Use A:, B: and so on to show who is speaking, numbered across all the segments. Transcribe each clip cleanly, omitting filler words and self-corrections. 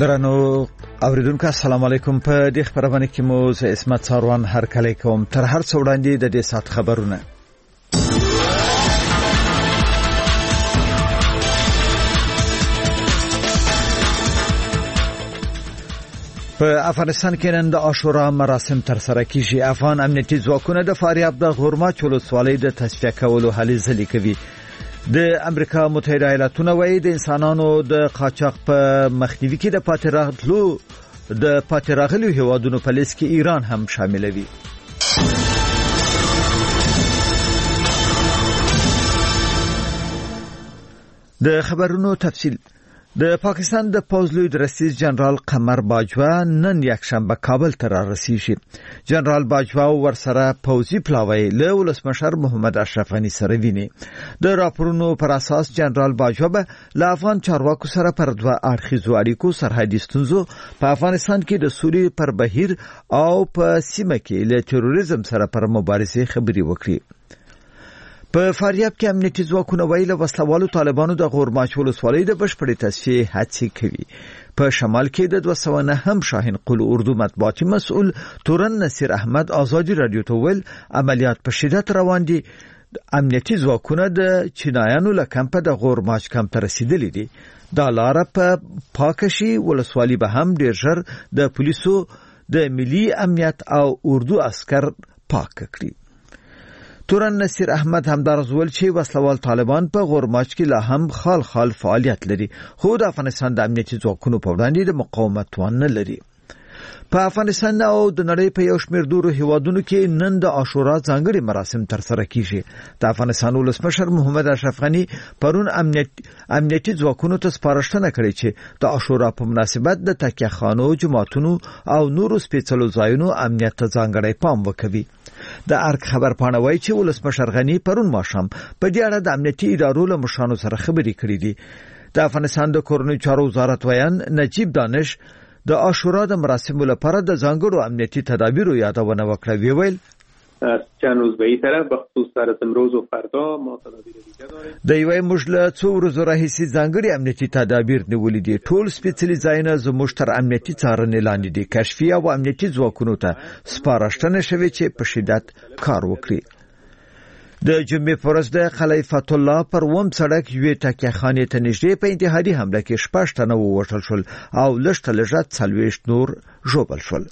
A: درنو اوریدونکو السلام علیکم. په دې خبرونه کې مو زه اسمت ساروان هر کله کوم تر هر څو وړاندې د دې سات خبرونه. په افغانستان کې نن د عاشورا مراسم تر سره کیږي. افغان امنیتي ځواکونه د فاریاب د غورماچ ولسوالۍ د تصفیه کولو هلې ځلې کوي. د امریکا متحده ایالاتونو وايي د انسانانو د قاچاق په مخنیوي کې د پاتې راغلو هیوادونو په لیست کې ایران هم شامل وي. د خبرونو تفصیل. د پاکستان د پوځ لوی درستیز جنرال قمر باجوا نن یکشنبه کابل ته رسیږي. جنرال باجوا ورسره پوځي پلاوی له ولسمشر محمد اشرف غنی سره ویني. د راپورونو پر اساس جنرال باجوا به له افغان چارواکو سره پر دوه اړخیزو اړیکو، سرحدي ستونزو، په افغانستان کې د سولې پر بهیر او په سیمه کې له تروریزم سره پر مبارزې خبرې وکړي. په فاریاب کې امنیتي ځواکونه ویل وسلوالو طالبانو د غورماچ ولسوالۍ د بشپړې تصفیې هڅې کوي. په شمال کې د 209 هم شاهین قل اردو مطبوعاتي مسؤل تورن نصیر احمد آزادی رادیو ته ویل عملیات په شدت روان دي. امنیتي ځواکونه د چینایانو له کمپه د غورماچ کمپ ته رسیدلي دي. دا لار په پاکشي ولسوالۍ به هم ډیر ژر د پولیسو د ملي امنیت او اردو عسكر پاک کړي. تورن نصیر احمد همدارز ول چې وسلوال طالبان په غورماچ کې لا هم خال فعالیت لري، خو د افغانستان د امنیتي ځواکونو په وړاندې د مقاومت توان نه لري. په افغانستان او د نړۍ په یو شمېر دورو هیوادونو کې نن د عاشورا ځانګړي مراسم تر سره کیږي. د افغانستان ولسمشر محمد اشرف غنی پرون امنیتي ځواکونو ته سپارښتنه کړې چې د عاشورا په مناسبت د تکیه خانو، جماعتونو او نورو سپېڅلو ځایونو امنیت ته ځانګړی پام وکوي. د ارګ خبر پاڼه وایي چې ولسمشر غنی پرون ماښام په دې اړه د امنیتي ادارو له مشرانو سره خبرې کړې دي. د افغانستان د کورنیو چارو وزارت ویان نجیب دانش د عاشورا د مراسمو لپاره د ځانګړو امنیتي تدابیرو یادونه وکړه. ویل
B: چند روز به این طرف به خصوص سر امروز و فردا ما تدابیر دیگه داریم.
A: د یوې مجله څو ورځې راهیسې ځانګړي امنیتي تدابیر نیولې دي. ټول سپېڅلي ځایونه زموږ تر امنیتي څارنې لاندې دي. کشفي او امنیتي ځواکونو ته سپارښتنه شوې چې په شدت کار وکړي. د جمعې په ورځ د قلعه فتح الله پر وم سړک یوې تکیه خانې ته نږدې په انتحادي حمله کې 6 تنه ووژل شول او لږ 40 نور ژوبل شول.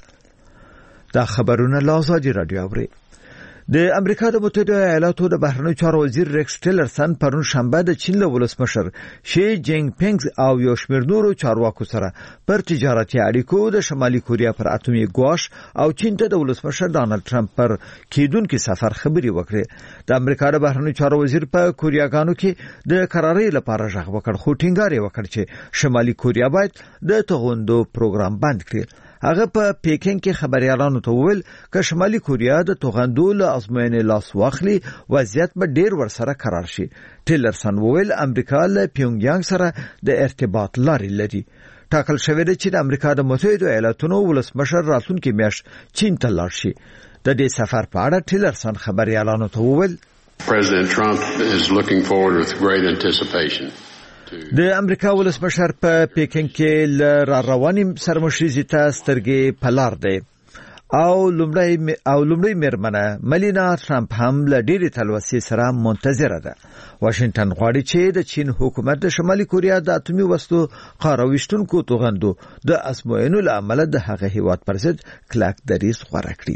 A: دا خبرونه له آزادي رادیو اوري. د امریکا د متحده ایالاتو د بهرنیو چارو وزیر ریکس ټیلرسن پرون شنبه د چین له ولسمشر شي جینګ پینګ او یو شمېر نورو چارواکو سره پر تجارتي اړیکو، د شمالي کوریا پر اتومي ګواښ او چین ته د ولسمشر ډانلډ ټرمپ پر کېدونکو سفر خبري وکړي. د امریکا د بهرنیو چارو وزیر په کوریاګانو کې د قرارې لپاره ژغ وکړ، خو ټینګار یې وکړ چې شمالي کوریا باید د توغندو پروګرام بند کړي. هغه په پیکینګ کې خبريالانو ته وویل چې شمالي کوریا د توغندو له ازموینې لاس واخلي وضعیت به ډیر ورسره قرار شي. ټیلرسن وویل امریکا له پیونګیانګ سره د ارتباط لري لري. ټاکل شوی دی چې د امریکا د متحده ایالاتونو ولسمشر راتلونکي میاشت چین ته لاړ شي. د دې سفر په اړه ټیلرسن خبريالانو ته وویل
C: President Trump is looking forward with great anticipation.
A: د امریکا ولسمشر په پیکینګ کې ل رواني سرمشريزي ته سترګې پلار دی او لومړی میرمنه ملینا ټرمپ هم له ډېرې تلوسې سره منتظره ده. واشنگټن غواړي چې د چین حکومت د شمالي کوریا د اتومي وسلو کارويشتونکو توغندو د ازموینو له امله د هغه هیواد پر ضد کلک دریځ غوره کړي.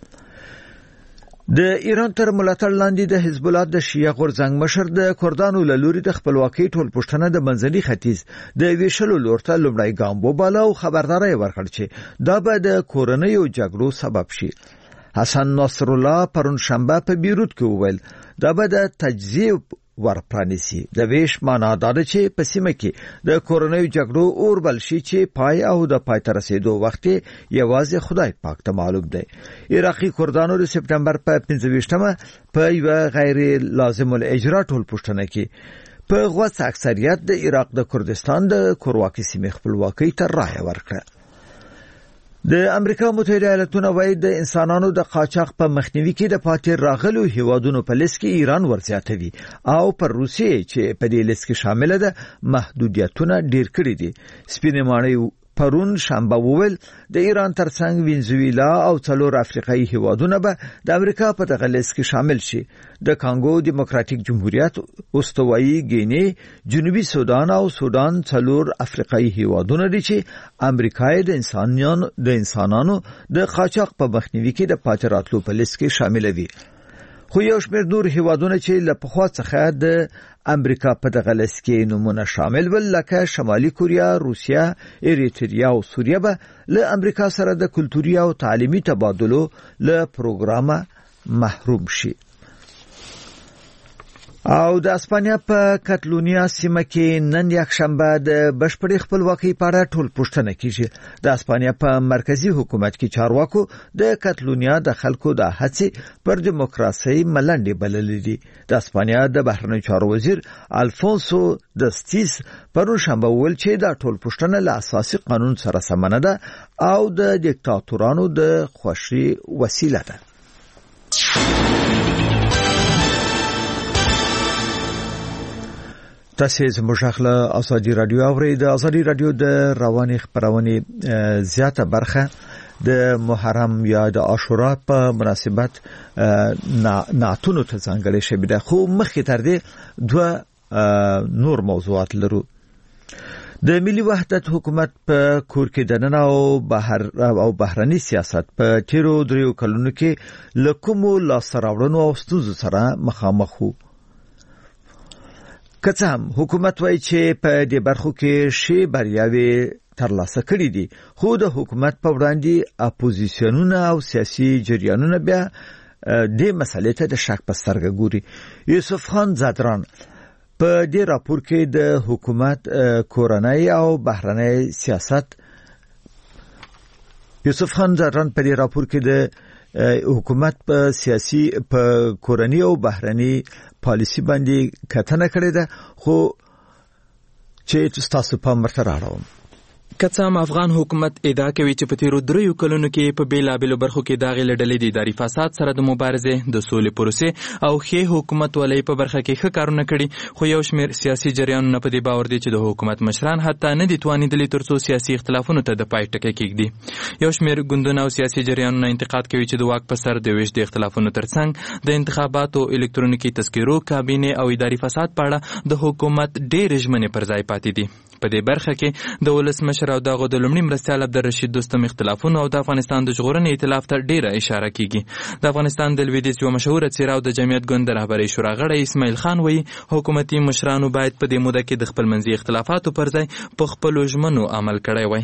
A: د ایران تر ملاتړ لاندې د حزب الله د شیعه غورځنګ مشر د کردانو له لوري د خپلواکۍ ټولپوښتنه د منځني ختیځ د ویشلو لورته لومړی ګام وباله او خبرداري ورکړه چې دا به د کورنیو جګړو سبب شي. حسن نصر الله پرون شنبه په بیروت کې وویل دا به د تجزیه ورپرانیسي. د ویش معنا دا ده چې په سیمه کې د کورنیو جګړو اوربل شي چې پای او د پای ته رسیدو وخت یوازې خدای پاک ته معلوم دی. عراقي کردانو د سپټمبر په 25مه په یو غیر لازم الاجرا ټولپوښتنه کې په غوڅ اکثریت د عراق د کردستان د کورواکي سیمې خپلواکۍ ته رایه ورکړه. د امریکا متحده ایالاتونو وايي د انسانانو د قاچاق په مخنیوي کې د پاتې راغلو هیوادونو په لیست کې ایران ورزیاتوي او پر روسیې چې په دې لیست کې شامل ده محدودیتونه ډیر کړي دي. سپینې ماڼۍ پرون شنبه وویل د ایران ترڅنګ وینزویلا او 4 افریقایي هیوادونه به د امریکا په دغه لیست کې شامل شي. د کانګو دیموکراتیک جمهوریت، استوایي ګینی، جنوبي سودان او سودان 4 افریقایي هیوادونه دي چې امریکا د انسانانو د قاچاق په مخنیوي کې د پاتې راتلو په لیست کې شامل دي. خو یو شمېر نور هیوادونه چې له پخوا څخه د امریکا په دغه لیست کې نمونه شامل ول لکه شمالي کوریا، روسیا، ایریتریا او سوریه به له امریکا سره د کلتوري او تعلیمي تبادلو له پروګرامه محروم شي. او د اسپانیا په کاتالونیا سیمه کې نن یکشنبه د بشپړې خپلواکۍ په اړه ټول پوښتنه کیږي. د اسپانیا په مرکزی حکومت کې چارواکو د کاتالونیا د خلکو د هڅې پر دیموکراسي ملنډې بللې دي. د اسپانیا د بهرنیو چارو وزیر الفونسو دستیس پرون شنبه ویل چې دا ټول پوښتنه له اساسي قانون سره سمونه ده او د دیکتاتورانو د خوښۍ وسیله ده. تاسو زموږ خپل ازادي رادیو اورئ. د ازادي رادیو د رواني خبرونه زیاته برخه د محرم یا د عاشورا په مناسبت نعتونو ته ځانګړې شوې ده. خو مخکې تر دې دوه نور موضوعات لرو. د ملي وحدت حکومت په کور کې دننه او بهرني سیاست په تیرو 3 کلونو کې لکومو لاسراوړنو او ستونزو سره مخامخ وو. که څه هم حکومت وایي چې په دې برخو کې شی بریاوي ترلاسه کړې دي، خو د حکومت په وړاندې اپوزیسیونونه او سیاسي جریانونه بیا دې مسلې ته د شک په سترګه ګوري. یوسف خان زادران په دې راپور کې د حکومت کورنۍ او بهرنۍ سیاست د حکومت په سیاسي په کورنۍ او بهرنۍ پالیسی باندې کتنه کړې ده، خو چې تاسو په مرته راړم.
D: کڅام افغان حکومت ادعا کوي چې په تیرو 3 کلونو کې په بیلابیلو برخو کې داغه لړلې د اداري فساد سره د مبارزې د سولې پروسې او ښه حکومت ولې په برخه کې ښه کارونه کړي، خو یو شمېر سیاسي جریانونه په دې باور دي چې د حکومت مشران حتی نه دي توانیدلي ترڅو سیاسي اختلافونو ته د پای ټکی کېږدي. یو شمېر ګوندونه او سیاسي جریانونه انتقاد کوي چې د واک په سر د ویش د اختلافونو ترڅنګ د انتخاباتو، الکترونیکي تذکرو، کابینه او اداري فساد په اړه د حکومت ډېر ژمنې پر ځای پاتې دي. په دې برخه کې د ولسمشر او دغه د لومړي مرستیال عبدالرشید دوستم اختلافونه او د افغانستان د ژغورنې ائتلاف ته ډیره اشاره کیږي. د افغانستان د لویدیځ یو مشهور څیره او د جمعیت ګوند رهبری شورا غړی اسماعیل خان وایي حکومتي مشرانو باید په دې موده کې د خپل منځي اختلافاتو پر ځای په خپل ژمنو عمل کړی وای.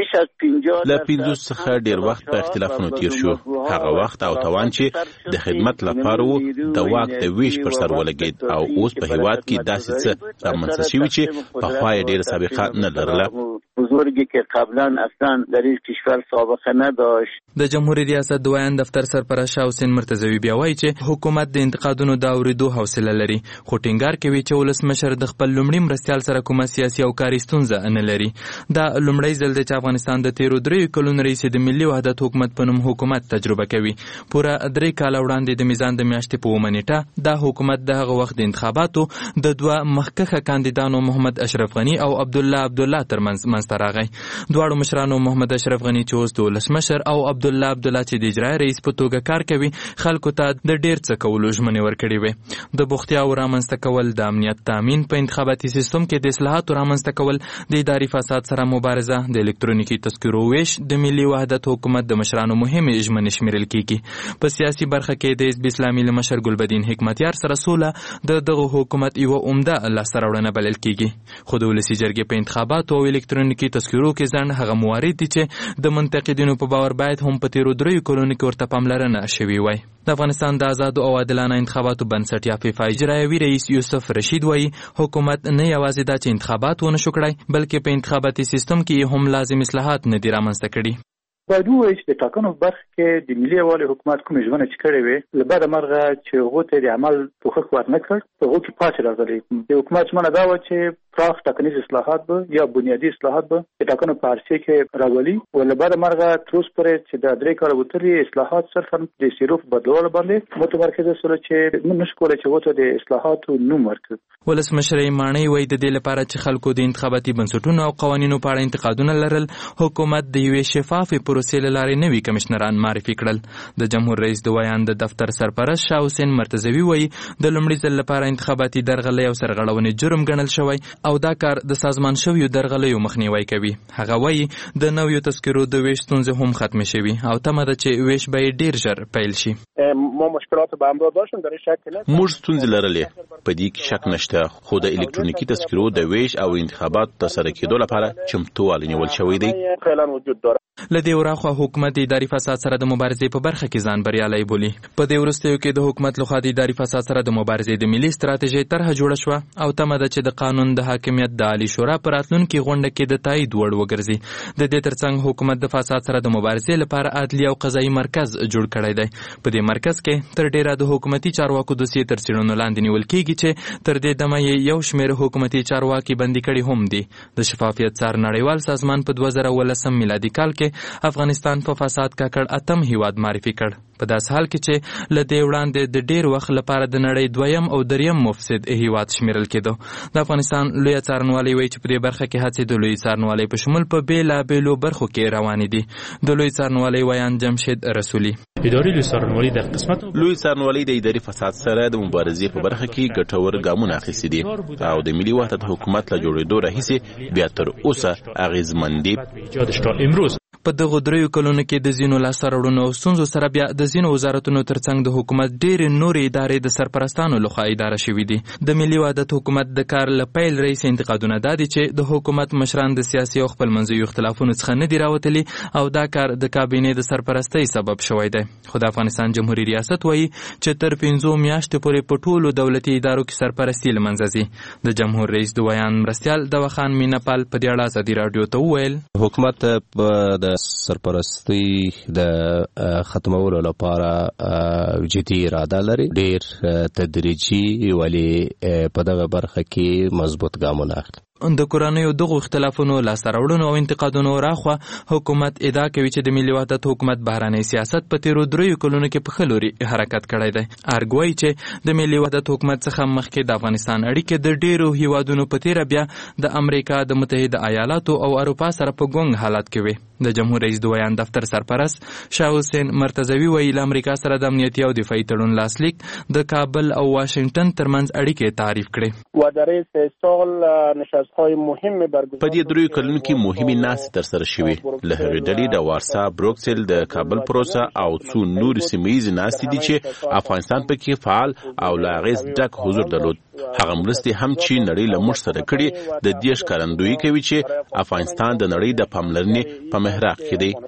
E: له 50 څخه ډیر وخت په اختلافونو تیر شو. هغه وخت او توان چې د خدمت لپاره د واک د ویش پر سر ولګید او اوس په هیواد کې داسې څه رامنځته شوي چې په خوا ډیر سابقه نه لرله.
F: بزرگی که قبلا اصلا در این کشور سابقه نداشت.
D: د جمهوریت ریاست دویان دفتر سرپرست شاه حسین مرتضوی بیا وایي چې حکومت د انتقادونو د اوریدو حوصله لري، خو ټینګار کوي چې ولسمشر د خپل لومړي مرستیال سره کومه سیاسي او کاري ستونزه نه لري. دا لومړی ځل دی چې افغانستان د تیرو 3 کلونو راهیسې د ملي وحدت حکومت په نوم حکومت تجربه کوي. پوره 3 کال وړاندې د میزان د میاشتې په 1 نیټه دا حکومت د هغه وخت د انتخاباتو د دوه مخکښه کاندیدانو محمد اشرف غنی او عبدالله ترمنځ راغی. دواړو مشرانو محمد اشرف غنی چې اوس د ولسمشر او عبدالله چې د اجرایي رئیس په توګه کار کوي خلکو ته د ډیر څه کولو ژمنې ورکړې وې. د بوختیاو رامنځته کول، د امنیت تامین، په انتخاباتي سیستم کې د اصلاحاتو رامنځته کول، د اداري فساد سره مبارزه، د الکترونیکي تذکرو ویش د ملي وحدت حکومت د مشرانو مهمې ژمنې شمیرل کیږي. په سیاسي برخه کې د حزب اسلامي له مشر ګلبدین حکمتیار سره سوله د دغه حکومت یو عمده لاسته راوړنه بلل کیږي. خو د ولسي جرګې په انتخاباتو او الکترونیکي تذکرو کې ځان هغه موارد دي چې د منتقدینو په باور باید هم په تیرو 3 کلونو کې ورته پاملرنه شوې وای. د افغانستان د آزاد او عادلانه انتخاباتو بنسټ یا فیفا اجرایوي رئیس یوسف رشید وایي حکومت نه یوازې دا چې انتخابات ونه شو کړای بلکې په انتخاباتي سیستم کې هم لازم اصلاحات نه دي رامنځته کړي.
G: باید ووایي چې د ټاکنو په برخه کې د ملي یووالي حکومت کومې ژمنې چې کړې وې له بده مرغه چې هغو ته د عمل پوښښ ورنه کړ، په هغو کې پاتې راغلي. د حکومت ژمنه دا وه چې پراخ ټاکنیز اصلاحات به یا بنیادی اصلاحات به د ټاکنو په عرصه کې راولي ول بعد مرغه تر اوسه پورې چې د درې کال وتري اصلاحات صرفا د صرف بدلول باندې متمرکز سره چې موږ نشو کولای چې وته د اصلاحاتو نوم ورکړو.
D: ولسمشر ماڼۍ وایي د دې لپاره چې خلکو د انتخاباتي بنسټونو او قوانینو په اړه انتقادونه لرل، حکومت د یوې شفافې پروسې له لارې نوي کمشنران معرفي کړل. د جمهور رئیس د ویان د دفتر سرپرست شاه حسین مرتضوي وایي د لومړي ځل لپاره انتخاباتي درغلۍ او سرغړونې جرم ګڼل شوی او دا کار د سازمان شویو درغلیو مخنیوی کوي. هغه وایي د نویو تذکرو د ویش ستونزې هم ختمې شوي او تمه ده چې ویش به ډیر ژر پیل شي.
E: موږ ستونزې لرلې، په دې کې شک نشته، خو د الکترونیکي تذکرو د ویش او انتخابات ترسره کېدو لپاره چمتووالی نیول شوی دی.
D: له دې وراخوا حکومت د اداري فساد سره د مبارزې په برخه کې ځان بریالی بولي. په دې وروستیو کې د حکومت لخوا د اداري فساد سره د مبارزې د ملي ستراتیژۍ طرحه جوړه شوه او تمه ده چې د قانون د حاکمیت د عالی شورا په راتلونکي غونډه کې د تایید وړ وګرځي. د دې ترڅنګ حکومت د فساد سره د مبارزې لپاره عدلي او قضایي مرکز جوړ کړی دی. په دې مرکز کې تر ډیره د حکومتي چارواکو دوسیې تر څېړنو لاندې نیول کېږي چې تر دې دمه یې یو شمېر حکومتي چارواکي بندي کړي هم دي. د شفافیت څار نړیوال سازمان په 2019 میلادي کال کې افغانستان په فساد ککړ اتم هیواد معرفي کړ. په داس حال کې چې له دې وړاندې د ډیر وخت لپاره د نړۍ دویم او دریم مفسد هیواد شمیرل کېده. د افغانستان لوی څارنوالي وایي چې په دې برخه کې هڅې د لوی څارنوالي په شمول په بیلابیلو برخو کې روانې دي. د لوی څارنوالي ویان جمشید رسولي
E: لوی څارنوالي د اداري فساد سره د مبارزې په برخه کې ګټور ګامونه اخیستي دي او د ملي وحدت حکومت له جوړېدو راهیسې بیا تر اوسه اغېزمن دي.
D: په دغو دریو کلونو کې د ځینو لاسته راوړنو او ستونزو سره بیا د ځینو وزارتونو ترڅنګ د حکومت ډېرې نورې ادارې د سرپرستانو لخوا اداره شوي دي. د ملي وحدت حکومت د کار له پیل رئیسې انتقادونه دا دي چې د حکومت مشران د سیاسي او خپلمنځیو اختلافونو څخه نه دي راوتلي او دا کار د کابینې د سرپرستۍ سبب شوی دی. خو د افغانستان جمهوریت ریاست وایي چې تر 5 میاشتې پورې په ټولو دولتي ادارو کې سرپرستي له منځه ځي. د جمهور رئیس د ویان مرستیال دواخان مینپال په دې اړه ازادي راډیو ته وویل
H: حکومت د سرپرستی د ختمولو لپاره جدي اراده لري، ډیر تدریجي ولی په دغه برخه کې مضبوط ګامونه اخلي.
D: د کورنیو دغو اختلافونو لاسته راوړنو او انتقادونو راخوا حکومت ادعا کوي چې د ملي وحدت حکومت بهرنی سیاست په تیرو 3 کلونو کې په ښه لوري حرکت کړی دی. ارګ وایي چې د ملي وحدت حکومت څخه مخکې د افغانستان اړیکې د ډیرو هیوادونو په تیره بیا د امریکا د متحده ایالاتو او اروپا سره په ګونګ حالت کې وي. د جمهور رئیس د ویان دفتر سرپرست شاه حسین مرتضوي وایي له امریکا سره د امنیتي او دفاعي تړون لاسلیک د کابل او واشنگټن ترمنځ اړیکې تعریف
E: کړې. په دې 3 کلونو کې مهمې ناستې ترسره شوې. له هغې ډلې د وارسا، بروکسل، د کابل پروسه او څو نور سیمه‌ییزې ناستې دي چې افغانستان پکې فعال او له اغېز ډک حضور درلود. هغه مرستې هم چې نړۍ له موږ سره کړي د دې ښکارندویي کوي چې افغانستان د نړۍ د پاملرنې په محراق کې دی.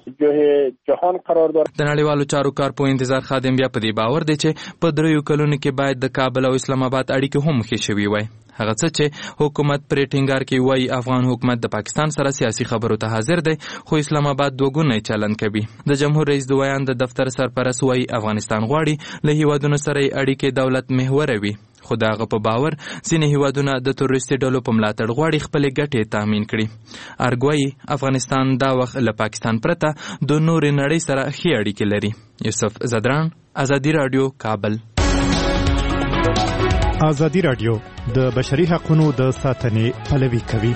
D: د نړیوالو چارو کارپو انتظار خادم بیا په دې باور دی چې په 3 کلونو کې باید د کابل او اسلام آباد اړیکې هم ښې شوي وای. هغه څه چې حکومت پرې ټینګار کوي وایي افغان حکومت د پاکستان سره سیاسي خبرو ته حاضر دی خو اسلام آباد دوګونی چلند کوي. د جمهور رئیس د ویان د دفتر سرپرست وایي افغانستان غواړي له هیوادونو سره اړیکې دولت محور وي خو د هغه په باور ځینې هیوادونه د تروریستي ډلو په ملاتړ غواړي خپلې ګټې تامین کړي. ارګ وایي افغانستان دا وخت له پاکستان پرته د نورې نړۍ سره ښې اړیکې لري. یوسف زدران، ازادي راډیو، کابل.
I: ازادي راډیو د بشري حقوقو د ساتنې پلوي کوي.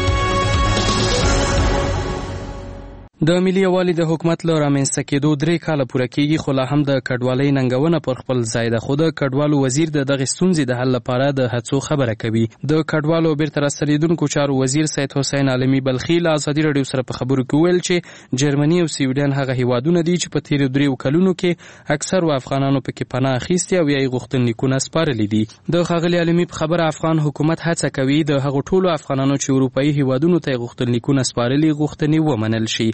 J: د ملي یووالي د حکومت له رامنځته کېدو 3 کاله پوره کېږي خو لا هم د کډوالۍ ننګونه پر خپل ځای ده. خو د کډوالو وزیر د دغې ستونزې د حل لپاره د هڅو خبره کوي. د کډوالو بیرته راستنېدونکو چارو وزیر سید حسین عالمي بلخي له ازادي راډیو سره په خبرو کې وویل چې جرمني او سویډن هغه هیوادونه دي چې په تیرو 3 کلونو کې اکثر افغانانو پکې پناه اخیستي او یې غوښتنلیکونه سپارلي دي. د ښاغلي عالمي په خبره افغان حکومت هڅه کوي د هغو ټولو افغانانو چې اروپایي هیوادونو ته غوښتنلیکونه سپارلي غوښتنې ومنل شي.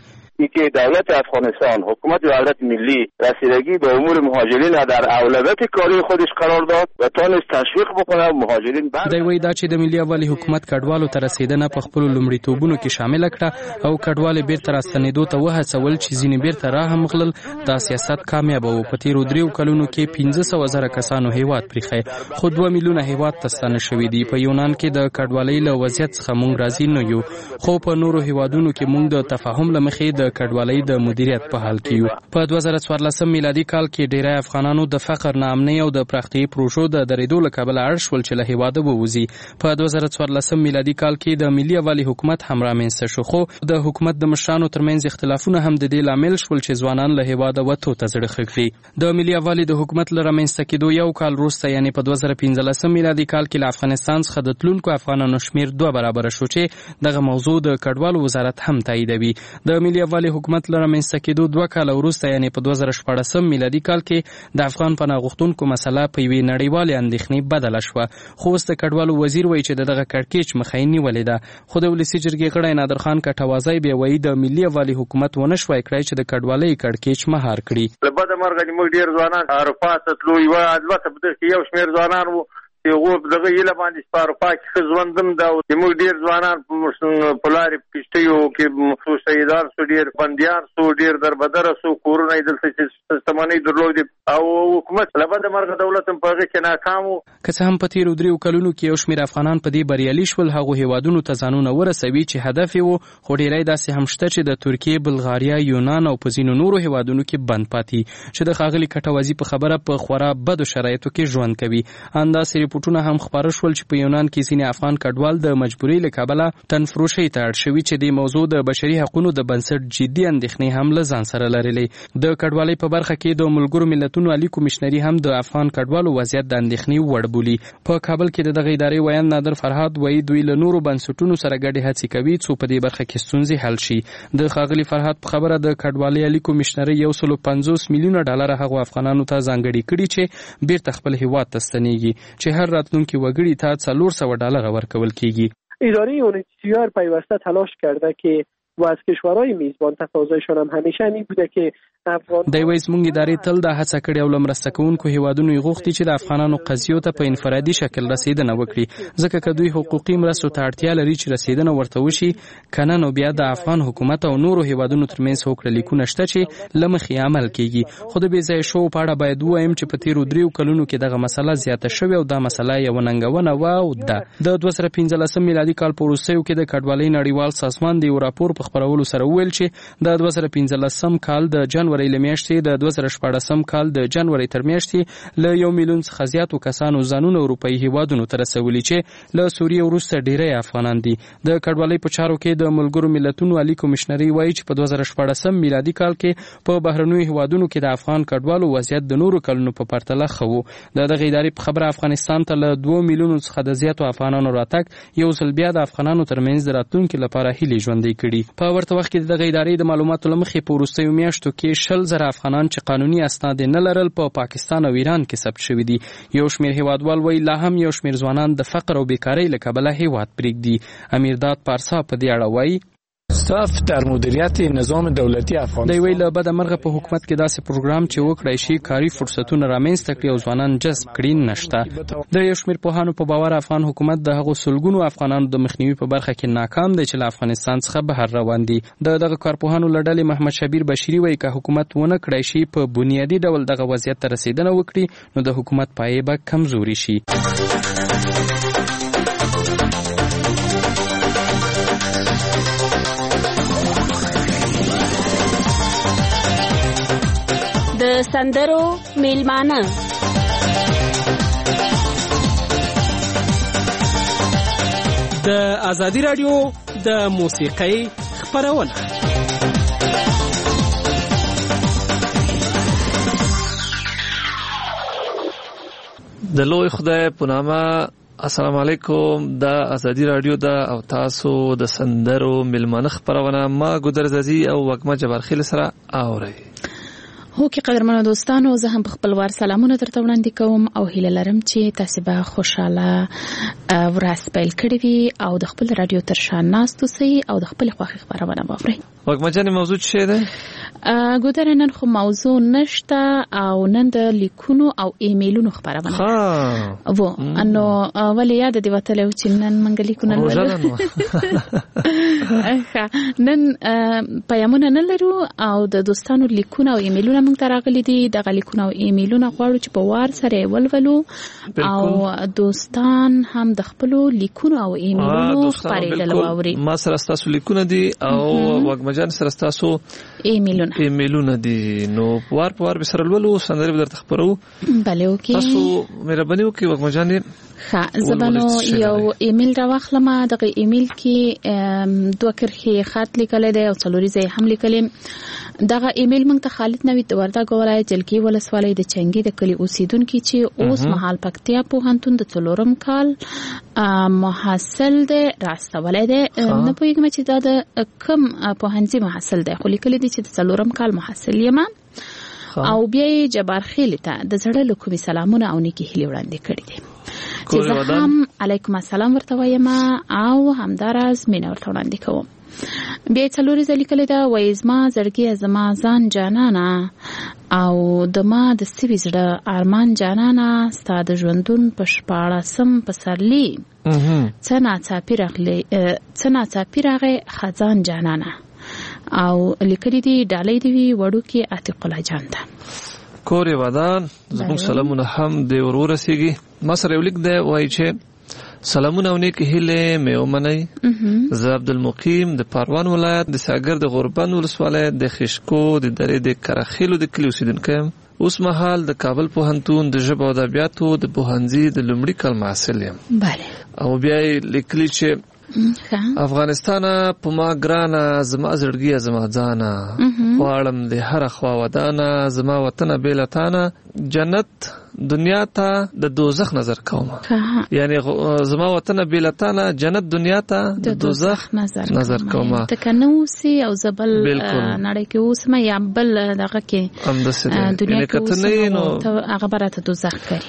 F: اینکه دولت افغانستان، حکومت دولت ملی رسیدگی به امور مهاجرین در اولویت کاری خودش قرار داد و تونست تشویق بکنه مهاجرین.
J: دی وایي دا چې د ملي یووالي حکومت کډوالو ته رسیدنه په خپل لومړیتوبونو کې شامل کړه او کډوال بیرته راستنېدو ته وهڅول چې ځینې بیرته راهم غلل. دا سیاست کامیاب و. په تیرو 3 کلونو کې 15,000 کسانو هیواد پریښی، خو 2 میلیونه هیواد ته ستانه شوي دي. په یونان کې د کډوالۍ له وضعیت څخه موږ راضي نه یو، خو په نورو هیوادونو کې موږ د تفاهم له مخې د کډوالۍ د مدیریت په حال کې یو. په 2014 میلادي کال کې ډیری افغانانو د فقر، ناامنۍ او د پراختیایي پروژو د درېدو له کبله اړ شول چې له هیواده ووځي. په 2014 میلادي کال کې د ملي یووالي حکومت هم رامنځته شو، خو د حکومت د مشرانو ترمنځ اختلافونه هم د دې لامل شول چې ځوانان له هیواده وتو ته زړه ښه کړي. د ملي یووالي د حکومت له رامنځته کېدو یو کال وروسته، یعنې په 2015 میلادي کال کې له افغانستان څخه د تلونکو افغانانو شمیر 2 برابره شو چې دغه موضوع د کډوالو وزارت هم تاییدوي. د ملي یووالي حکومت له رامنځته کېدو 2 کال وروسته، یعنې په 2014 میلادي کال کې د افغان پناه غوښتونکو مسله په یوې نړیوالې اندېښنې بدله شوه. خو اوس د کډوالو وزیر وایي چې دغه کړکېچ مخه یې نیولې ده. خو د ولسي جرګې غړی نادرخان کټوازی بیا وایي د ملي یووالي حکومت ونه شوای کړی چې د کډوالۍ کړکېچ مهار کړي.
K: له بده مرغه موږ ډېر ځوانان اروپا ته تلو، البته په دې کې یو شمېر ځوانان وو چې دغه هیله باندې په اروپا کې ښه ژوندم ده. زموږ ډېر ځوانان په لارې کښتیو کې شهیدان سو، ډېر بندیان سو، ډېر دربدره سو، کورونه یې دلته چې شتمنۍ درلودې او حکومت له بده مرغه دولت هم په هغې کې ناکام و.
J: که څه هم په تېرو 3 کلونو کې یو شمېر افغانان په دې بریالي شول هغو هیوادونو ته ځانونه ورسوي چې هدف یې و، خو ډېری داسې هم شته چې د ترکیې، بلغاریا، یونان او په ځینو نورو هیوادونو کې بند پاتې چې د ښاغلي کټوازي په خبره په خورا بدو شرایطو کې ژوند کوي. همداسې ریپورټونه هم خپاره شول چې په یونان کې ځینې افغان کډوال د مجبورۍ له کبله تنفروشۍ ته اړ شوي چې د موضوع د بشري حقوقو د بنسټ جدي اندېښنې هم له ځان سره لرلې. د کډوالۍ په برخه کې د ملګرو ملتونو عالی کمیشنري هم د افغان کډوالو وضعیت د اندېښنې وړ بولي. په کابل کې د دغه ادارې ویان نادر فرهاد وایي دوی له نورو بنسټونو سره ګډې هڅې کوي څو په دې برخه کې ستونزې حل شي. د ښاغلي فرهاد په خبره د کډوالۍ عالی کمیشنري 150 میلیونه ډالر هغو افغانانو ته ځانګړي کړي چې بیرته خپل هیواد ته ستنېږي، چې هر راتلونکي وګړي ته $400 ورکول کیږي.
L: اداره UNHCR پیوسته تلاش کرده که و از کشورهای میزبان تقاضایشان هم همیشه این بوده که افغان
J: د وایس مونږ ادارې تل د هڅه کړې او لمرسته کوونکو هیوادونو غوښتي چې د افغانانو قضیو ته په انفرادي شکل رسیدنه وکړي، ځکه که دوی حقوقي مرستو ته اړتیا لري چې رسیدنه ورته وشي، کنه نو بیا د افغان حکومت او نورو هیوادونو ترمنځ هوکړه لیکونه شته چې لمخې عمل کیږي. خو د بې ځایه شوو په اړه باید ووایم چې په تیرو 3 کلونو کې دغه مسله زیاته شوې او دا مسله یو ننګونه و او ده. د 2015 میلادي کال په وروستیو کې د کډوالۍ نړیوال سازمان د یو راپور په خپرولو سره وویل چې د 2015 کال د جنوري له میاشتې د 2014 کال د جنوري تر میاشتې له 1 میلیون څخه زیاتو کسانو ځانونه اروپایي هیوادونو ته رسولي چې له سوریې وروسته ډیری افغانان دي. د کډوالۍ په چارو کې د ملګرو ملتونو عالی کمیشنري وایي چې په 2014 میلادي کال کې په بهرنیو هیوادونو کې د افغان کډوالو وضعیت د نورو کلونو په پرتله ښه و. دغه ادارې په خبره افغانستان ته له 2 میلیونو څخه د زیاتو افغانانو راتګ یو ځل بیا د افغانانو ترمنځ د راتلونکي لپاره هیلې ژوندۍ کړي. په ورته وخت کې دغه ادارې د معلوماتو له مخې په وروستیو میاشتو کې 20,000 افغانان چې قانوني اسناد نه لرل په پاکستان او ایران کې ثبت شوي دي. یو شمېر هیوادوال وایي لا هم یو شمېر ځوانان د فقر او بیکارۍ له کبله هیواد پرېږدي. امیرداد پارسا په دې اړه وایي
M: استاف در مدیریت نظام دولتي افغانستان
J: دی ویل بد مرغه په حکومت کې داسې پروګرام چې وکړای شي کاری فرصتونه رامنځته کړي او ځوانان جذب کړي نشته. د یو شمېر پوهانو په باور افغان حکومت د هغو سلګونو افغانانو د مخنیوي په برخه کې ناکام دی چې له افغانستان څخه بهر روان دي. دغه کارپوهانو له ډلې محمد شبیر بشیري وایي که حکومت ونه کړای شي په بنیادي ډول دغه وضعیت ته رسیدنه وکړي نو د حکومت پایې به کمزوري شي.
N: د سندرو میلمانه
O: د ازادي رادیو د موسیقۍ خپرونه
P: د لوی خدای په نامه السلام علیکم. د ازادي رادیو د او تاسو د سندرو میلمانه خپرونه ما ګودر زازي او وګما جبارخیل سره اوري.
Q: هو کې قدرمنو دوستانو زه هم په خپل وار سلامونه درته وړاندې کوم او هیله لرم چې تاسو به خوشاله ورځ پیل کړئ وي او د خپل رادیو تر شا ناست اوسئ او د خپل خوښي خبرونه واورئ.
P: وګمجن موضوع څه ده؟
Q: ګودر نن خو موضوع نشته او نن د لیکونو او ایمیلونو خبرونه وو انو ولې یاد دی وتلو چې نن منګ لیکونه لرو نن پیغامونه نه لرو او د دوستانو لیکونه او ایمیلونه موږ ته راغلي دي. د لیکونه او ایمیلونه غواړو چې په وار سره ولولو او دوستان هم د خپل لیکونو او ایمیلونو خبرېدل واوري.
P: ما سره تاسو لیکونه دي او وګمجن سره تاسو ایمیلونه دي نو وار په وار به سره ولولو سندري به درته خبرو.
Q: بله اوکې
P: تاسو مهرباني وکړئ وګمجن
Q: زبانو یو ایمیل راوخلم. دغه ایمیل کې دوه کرښې خط لیکل دي او څلوري ځای هم لیکل. دغه ایمیل موږ ته خالد نوید د وردګ ولایت جلګي ولسوالۍ د چنګي د کلی اوسیدونکو چې اوس مهال پکتیا پوهنتون د 4م کال محصل دی راستولای دی. نه پوهیږم چې دا د کوم پوهنځي محصل دی خو لیکل دي چې د 4م کال محصل یم او بیا جبار خیل ته د زړه له کومې سلامونه او نیکی هیلې وړاندې کړې دي چې زه هم علیکم السلام ورته وایم او همداراز مینه ورته وړاندې کوم. بیا څلوري ځلې کله دا وایي زما زړګي زما ځان جانانا او د ما د سوي زړه ارمان جانانا ستا د ژوندون په 14 پسرلي څه ناڅاپي راغی خزان جانانا او لیکلي دي ډالۍ دی وړوکی عتیق الله جان ته
P: کورې ودان زموږ سلامونه هم دی ورورسیږي. ما سره یو لیک دی وایي چې سلامونه او نیک هیله مې ومنئ. زه عبدالمقیم د پروان ولایت د ساګر د غوربند ولسوالۍ د خشکو د درې د کرخیلو د کلی اوسیدونکی یم. اوس مهال د کابل پوهنتون د ژبو او ادبیاتو د پوهنځي د لومړي کال محصل یم.
Q: بله
P: او بیا لیکلي چې افغانستان په ما ګرانه زما زړګي زما ځانه غواړم د هر خوا ودانه زما وطن بیلتانه جنت دنیا ته د دوزخ نظر کوم. یعنی زما وطن بیلتانه جنت دنیا ته د دوزخ نظر کوم.
Q: تکنوسی او زبل نړۍ کې اوس ما یا بل دغه کې دنیا کې اوس هغه برات دوزخ کوي.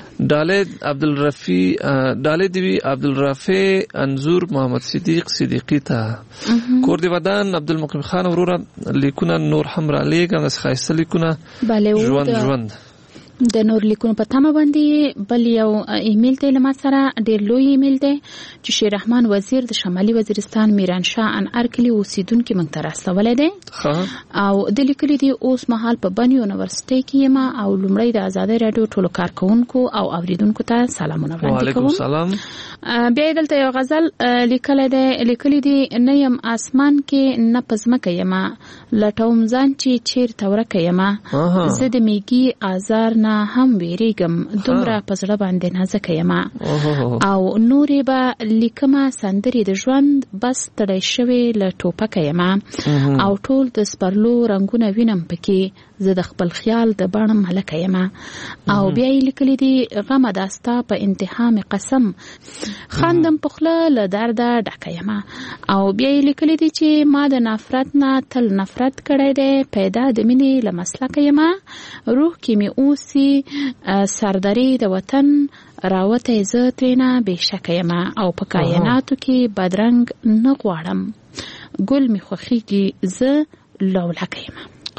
Q: ډالې دی عبدالرافع انزور محمد صدیق صدیقی ته کور دی ودان عبدالمقیم خان وروره لیکونه نور هم را لیکم د خاصه لیکونه ژوند د نور لیکونو په تمه باندې بل یو ایمیل دی لمه سره ډیر لوی ایمیل دی چې شیر رحمان وزیر د شمالي وزیرستان میرانشاه انار کلی اوسیدونکو موږ ته راستولی دی او د لیکلي دی اوس مهال په بن یونیورسيټي کې یم او لومړی د آزادۍ رادیو ټولو کارکونکو او اوریدونکو ته سلامونه وړاندې کوم.
P: وعلیکم السلام.
Q: بیا دلته یو غزل لیکلی دی نه یم اسمان کې نه پزمکه یم لټوم ځان چې چیرته ورکه یم زه د میګي آزار نه هم ویریږم دومره په زړه باندې نازکه یم او نورې به لیکمه سندرې د ژوند بس تړی شوې له ټوپکه یم او ټول د سپرلو رنګونه وینم پکې زه د خپل خیال د بڼم هلکه یم او بیا یې لیکلي دي غمه داستا په انتها مې قسم خندم په خوله له درده ډکه یم او بیا یې لیکلي دي چې ما د نفرت نه تل نفرت کړی دی پیدا د مینې له مسلکه یم روح کې مې اوسي سرداري د وطن راوته زه ترېنه بېشکه یم او په کایناتو کې بدرنګ نه غواړم ګل مې خوښیږي زه لولکه یم.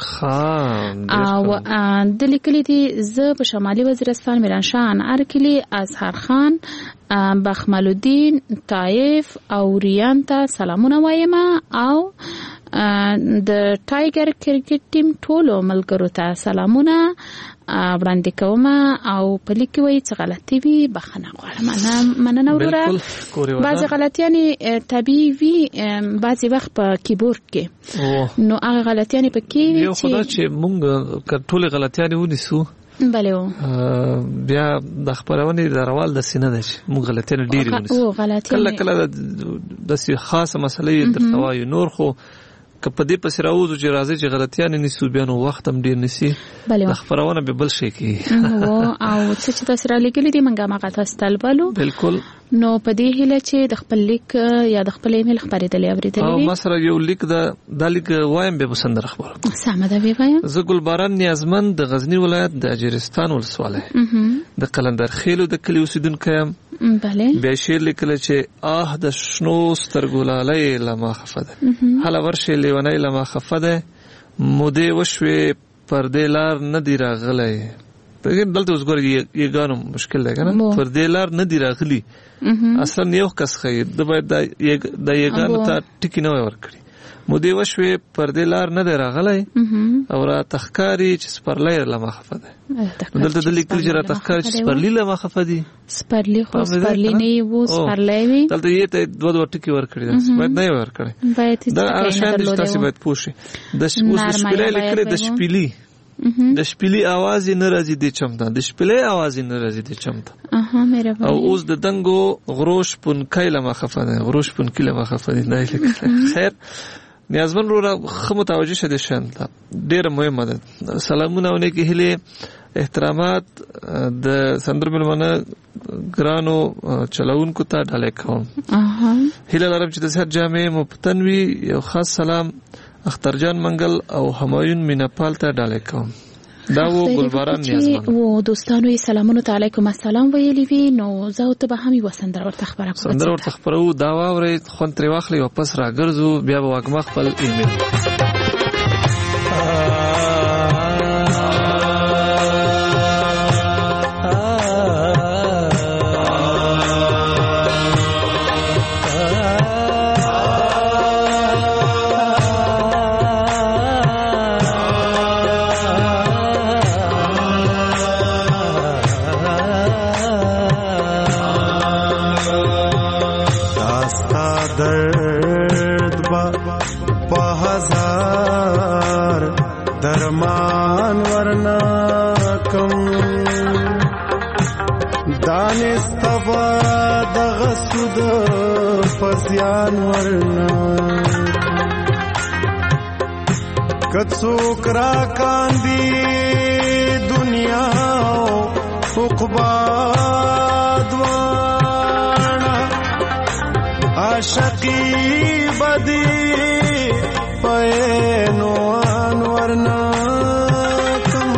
Q: او د لیکلي دي زه په شمالي وزیرستان میرانشاه انار کلی اظهر خان بخمل الدین طایف او ریان ته سلامونه وایم او د ټایګر کرکټ ټیم ټولو ملګرو ته سلامونه وړاندې کوم او په لیکي وایي چې غلطي وي بخښنه غواړم. مننه وروره. بعضې غلطیانې طبیعي وي بعضې وخت په کیبورډ کې نو هغه غلطیانې پکې وي
P: یو خو دا چې موږ که ټولې غلطیانې ونیسو
Q: بله
P: بیا د خپرونې د روال داسې نه ده چې موږ غلطیانې ډېرې ونیسو کله داسې خاصه مسله یې درته وایو نور خو که په دې پسې راوځو چې راځي چې غلطیانې نیسو بیا نو وخت هم ډېر نیسي د خپرونه به بل شی کېږي
Q: او څه چې تاسې رالیږلي دي موږ هماغه تاسو ته لولو.
P: بلکل
Q: نو په دې هیله چې د خپل لیک یا د خپل ایمیل خبرېدلې اوریدلې
P: او مثلا یو لیک د لیک وایم به بسندر خبره
Q: سمه ده وایم
P: زه ګلباران نیازمند د غزنی ولایت د اجرستان ولسواله د قلندر خېلو د کلی اوسیدونکو یم
Q: بله
P: به شیر لیکل چې د شنو سترګولالې لما خفده هله ورشه لیونی لما خفده مودې وشوي پر دې لار نه دی راغلی دلته اوس ګور یګانو مشکل دی کنه پر دې لار نه دی راغلی اصلا یو کس خیر د باید د یګانو ته ټکی نه ورکړي مودې وشوي پر دې لار نه دی راغلی او را تخکاری چې سپرلی لما خفده دلته د لیکل چې را تخکاری چې سپرلی لما خفدي
Q: سپرلی خو سپرلی نه وو سپرلی وي
P: دلته یې ته دوه ټکی ورکړي باید نه ورکړي دا شاید تاسو باید پوښي د سپرلی لیکل د شپلی د شپلی आवाज نه راځي د چمتا د شپلی आवाज نه راځي د چمتا
Q: مهرباني
P: او اوس د دنګو غروش پن کایله مخفنه غروش پن کله مخفنه نه خیر نیازمن رو خو متوجه شده شانته ډیره مهمه ده سلامونه ونه کې هله احترامات د سندر ملمنه ګرانو چلاونکو ته ډالې کوم هله لرم چې د صحت جامع مفتنوي یو خاص سلام اخترجان منگل او همایون مینپال ته ډالې کوم دا و ګلباران نیازمن
Q: و دوستانو سلامونه علیکم السلام ویلی وی نو زه ته به همي وسندر ورته خبره کوم
P: سندر ورته خبرو دا واوري خون تر واخلې واپس راګرځو بیا به واګم خپل ایمیل
R: پسیان ورنا کڅوک را کاندی دنیا عقبا دوانا عاشقی بدی پینوان ورنا کم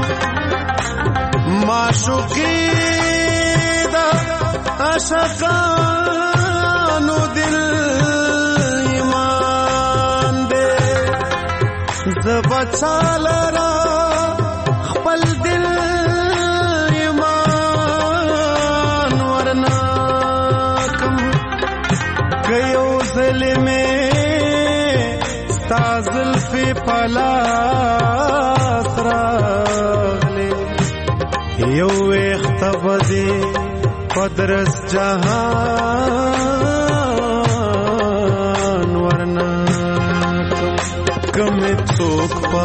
R: معشوقی دا عاشقان بچالرا خپل دل ایمان ورنا کم کيو ظلمه استازل فی پلاس راغلی یو اختبدی پدرس جهان ورنا کم څوک په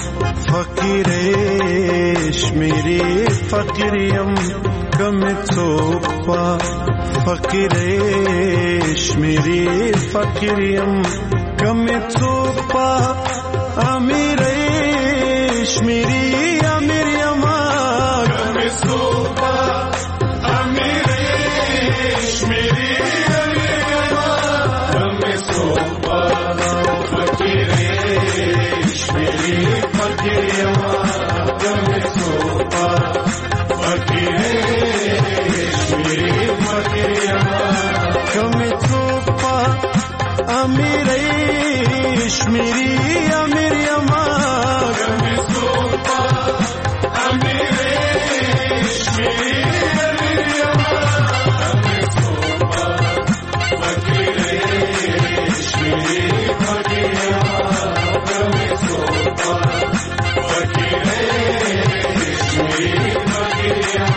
R: فقیرش میری فقیریم کم څوک په فقیرش میری فقیریم کم څوک په امیرش میری امیریم کم څوک په امیرش میری امیریم کم څوک په امیرش میری امیریم کمی سوپا امیرش میری امیریم کمی سوپا فقیرش میری فقیریم کمی سوپا فقیرش میری فقیریم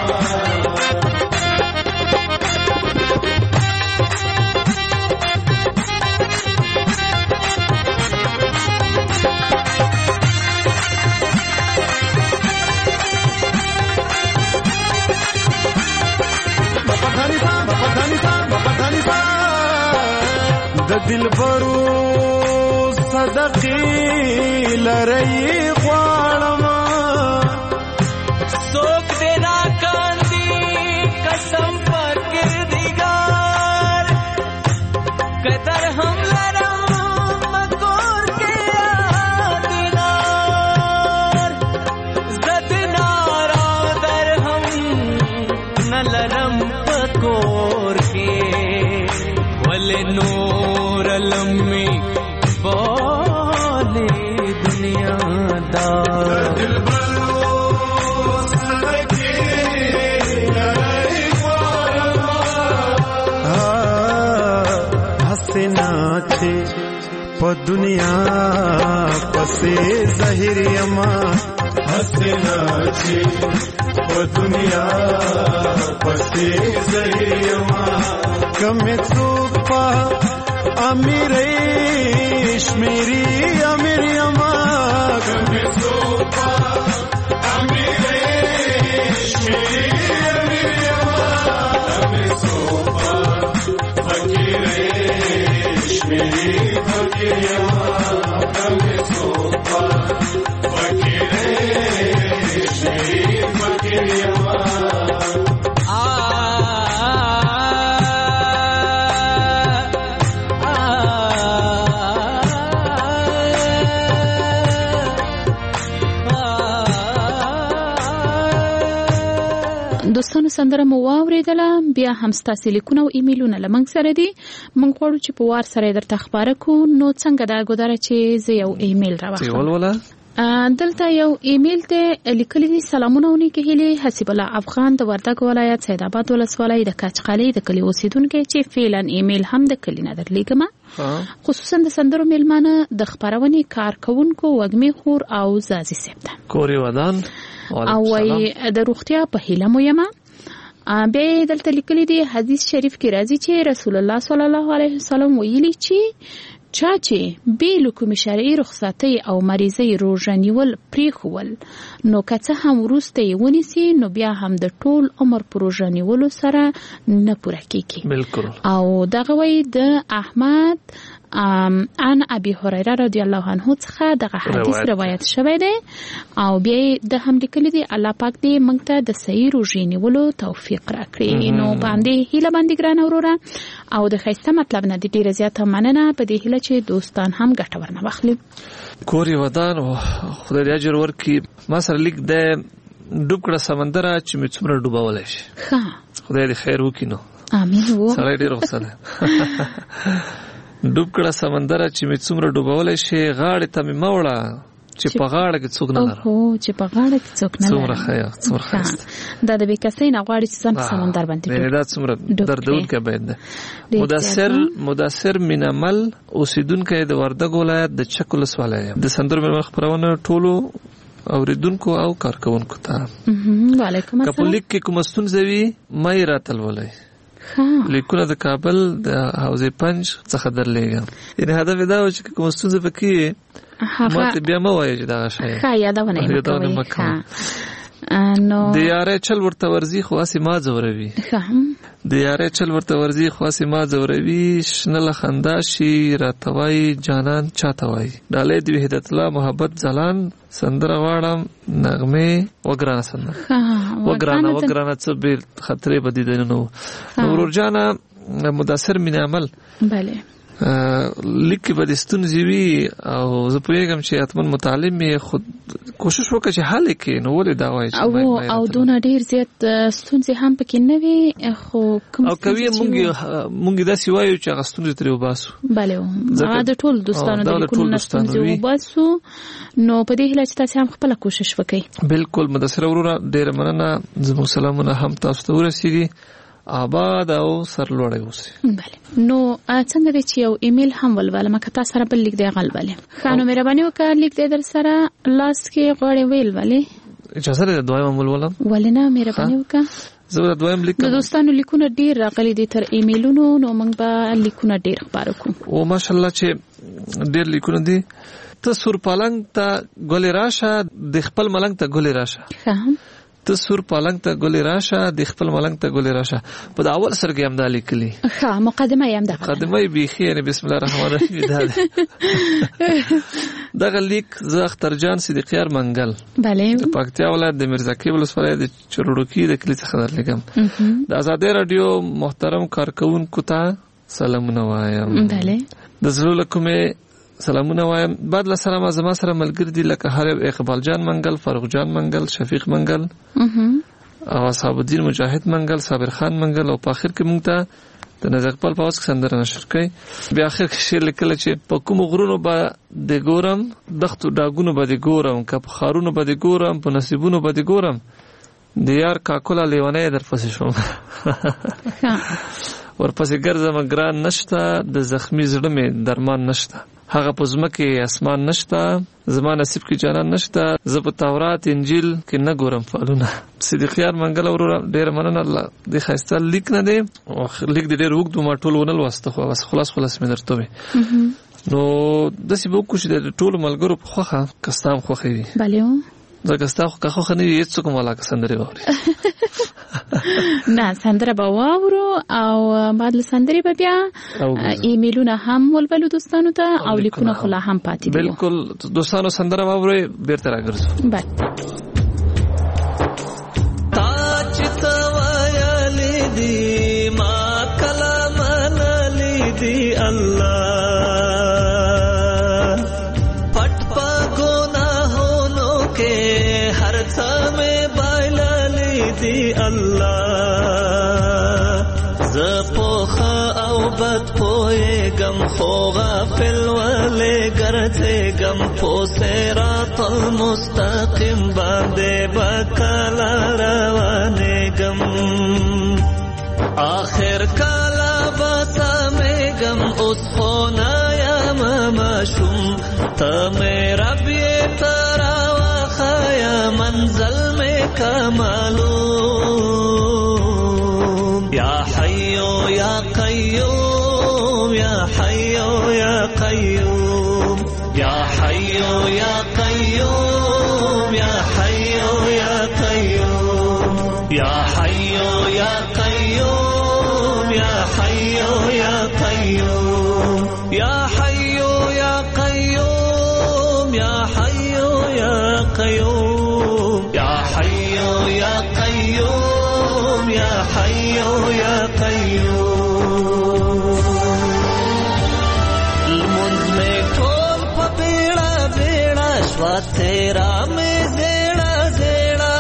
R: دلبرو صدقې لري غواړم
S: څوک دې را کاندي قسم پکې دیګا
R: نور لمي بولي دنیا دا په دنیا پسې ظاهر یما حسنا چې په دنیا پسې ظاهر یما کمه څوک په امیرې شمیري امیر یما کمه څوک په امیرې شمیري امیر یما کمه څوک په فقیرې شمیري
Q: دوستانو سندره مو واوریدله. بیا هم ستاسو لیکونه او ایمیلونه لمنګ سره دي. موږ غواړو چې په وار سره درته خبره کو. نو څنګه دا ګودره چې زه یو ایمیل راوړم. دلته یو ایمیل ته لیکلي دي: سلامونه او نیکې هیلې. حسیب الله افغان د وردګ ولایت سید آباد ولسوالۍ د کاچقالۍ د کلي اوسیدونکو چې فعلا ایمیل هم د کلي نه درلیږم. خصوصا د سندرو میلمانه د خبرونې کارکونکو وګمې خور او زازي سپته
P: کوري ودان
Q: او د روغتیا په هیله مو یم. بیا دلته لیکلي دي: حدیث شریف کې راځي چې رسول الله صلی الله علیه وسلم ویلي چې چا چې بیل کوم شرعي رخصتي او مریضي روزه نیول پریښول نو که څه هم وروسته یې ونیسي نو بیا هم د ټول عمر پر روزه نیولو سره نه پوره کیږي.
P: بالکل.
Q: او دغه وی د احمد عن ابي هريره رضی الله عنه څخه دغه حدیث روایت شوی دی. او بیا د هم لیکلي دي: الله پاک دې موږ ته د صحیح روزې نیولو توفیق راکړي. نو باندې هیله باندې ګران وروره او د خیسته مطلب نه ډیره زیاته مننه په دې هیله چې دوستان هم ګټه ورنه واخلي.
P: کوري ودان او خدای دې اجر ورکړي. ما سره لیک د ډوب کړه سمندر چې مې څومره ډوبولای شي. خدای دې خیر وکړي. نو
Q: امين. وو
P: سره ډیر وسله ډوب کړه سمندر چې مې څومره ډوبولای شي. غاړه ته مې موړه چې په غاړه کې څوک نه لري.
Q: او چې په غاړه کې څوک نه لري.
P: څومره خیر څومره خیر.
Q: دا د بیکسې نه غواړي چې ځان په سمندر باندې
P: ډوب. دا څومره دردونکې باید ده. مدثر مینامل اوسیدونکو د وردګ ولایت د چک ولسوالۍ د سندرو مې خبرونه ټولو اوریدونکو او کارکونکو ته.
Q: وعلیکم السلام.
P: کپل لیک کې کوم ستونزې وي مې راتل ولای. لیکونه د کابل د حوزه پنج څخه درلېږم. یعنی هدف دا و چې کوم ستونزې پکې ماته بیا مو وایي چې دا شی
Q: یادونه
P: مکه نو د یارې چل ورته ورزي خاصه ما زوروي. د یارې چل ورته ورزي خاصه ما زوروي. شنل خندا شي راتوي جانان چاتوي. ډالې د وحدت الله محبت زلان سندره واړم نغمه وګرانه سندره وګرانه څه به خطرې بدیدنه نو ورور جانا مدثر من عمل.
Q: بله
P: لیک به د ستونزې وي او زه پوهیږم چې اتمن متعلم یې خود کوشش وکړي چې حل کړي. نو ولې دا وایي
Q: او دونه ډیر زیات ستونزې هم پکې نه وي خو کوم
P: او کوي مونږ داسې وایو چې هغه ستونزې ترې وباسو.
Q: بله هغه د ټول دوستانو د لیکونو ستونزې وباسو. نو په دې هیله چې تاسو هم خپل کوشش وکړئ.
P: بالکل. مدثر وروره ډیر مننه. زموږ سلامونه هم تاسو ته ورسیږي. آباد او سرلوړی اوسئ.
Q: بله. نو څنګه دی چې یو ایمیل هم ولولم که تاسو سره بل لیک دی غلبلې. خانو مهرباني وکړه لیک دی در سره لاس کې غوړې ویل ولې
P: اجازه لري دویم عمل ولم
Q: ولنه مهرباني وکړه.
P: زه دویم لیک
Q: د دوستانو لیکونه ډیر راغلي دي تر ایمیلونو. نو موږ به لیکونه ډیر خبرو کوو.
P: او ماشاءالله چې ډیر لیکونه دي. ته سور پالنګ ته ګولې راشه د خپل ملنګ ته ګولې راشه. ته سور پالنګ ته ګولې راشه د خپل ملنګ ته ګولې راشه. په دا اول سر کې هم دا لیکلي.
Q: مقدمه یې هم ده.
P: مقدمه یې بیخي یعنی بسم الله الرحمن الرحیم ده. دغه لیک زه اختر جان صدیقیار منګل
Q: بله
P: د پکتیا ولایت د میرزاکي ولسوالۍ د چرړوکی د کلی څخه درلګم. د آزادۍ رادیو محترم کارکونکو ته سلامونه وایم.
Q: بله
P: د زړه کومه سلامونه وایم. بعد له سلام زما سره ملګری دي لکه هر اقبال جان منګل، فاروق جان منګل، شفیق منګل او اصحاب الدین مجاهد منګل، صابر خان منګل او په اخر کې مونږ ته د نازي اقبال په واس کې سندره نشر کړي. بیا اخر کې شعر لیکل چې په کوم غرونو به د ګورم دختو ډاګونو به د ګورم که په خارونو به د ګورم په نصیبونو به د ګورم د یار کاکولا لیونی در پسې شوم ورپسې ګرځم ګران نشته د زخمی زړه مې درمان نشته هغه په ځمکې اسمان نشته زما نصیب کې جانان نشته زه په تورات انجیل کې نه ګورم فعلونه. صدیق یار منګل وروره ډېره مننه. الله دې ښایسته لیک نه دی لیک دې ډېر اوږد ما ټول ونه لوسته خو بس خلاص مې درته وې نو داسې به وکړو چې د ټولو ملګرو په خوښه که ستا هم خوښې وي
Q: بلې
P: ځکه ستا خو که خوښه نه وي هېڅوک هم ولاکه سندرې واوري
Q: نه سندره به واورو او بعد له سندرې به بیا ایمیلونه هم ولولو دوستانو ته او لیکونه خو لا هم پاتې دي.
P: بالکل دوستانو سندره واورئ بیرته راګرځو.
Q: بله
S: تا چې ته ویلې دي ما کله منلې دي الله پټ په ګناهونو کې هر څه مې بایللې دي الله زه پوخه او بد پوهېږم خو غافل ولې ګرځېږم په صراط المستقیم باندې به کله روانېږم آخر کله به سمېږم اوس خو نه یم ماشوم ته مې رب یې ته راوښیه منزل مې که معلوم یا حیو یا قیوم یا حیو یا قیوم یا حیو یا قیوم یا حیو یا قیوم یا حیو یا قیوم یا حیو یا قیوم یا حیو یا قیوم یا حیو یا قیوم یا حیو یا قیوم یا حیو یا قیوم المنز میں ٹول پا بیڑا بیڑا شوا تیرا میں زیڑا زیڑا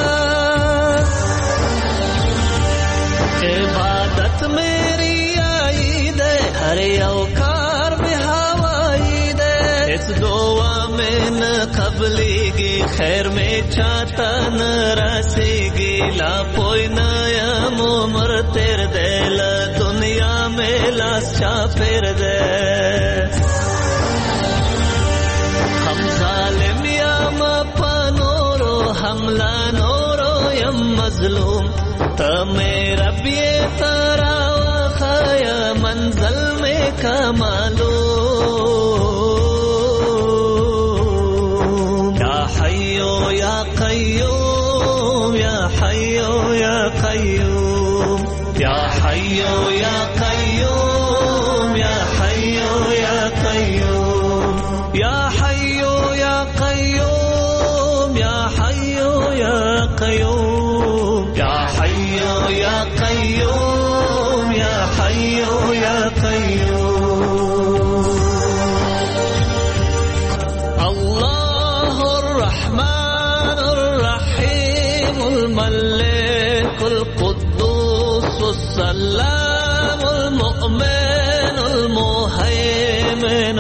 S: عبادت میری آئی دے ہر اوکار میں ہوائی دے اس دعا میں نہ قبلی گی خیر میں چاہتا نہ رسی گی لا پوئی نیم عمر تیر دے لا دنیا میں لاس چا پھر دے ہم ظالم یم پا نورو حملہ نورو یم مظلوم تا میرا بیے تارا وخایا منزل میں کا معلوم یا حیو یا قیوم یا حیو یا قیوم یا حیو یا قیوم یا حیو یا قیوم یا حیو یا قیوم یا حیو یا قیوم یا حیو یا قیوم یا حیو یا قیوم اللہ الرحمن الرحیم الملک القدوس السلام المؤمن المهيمن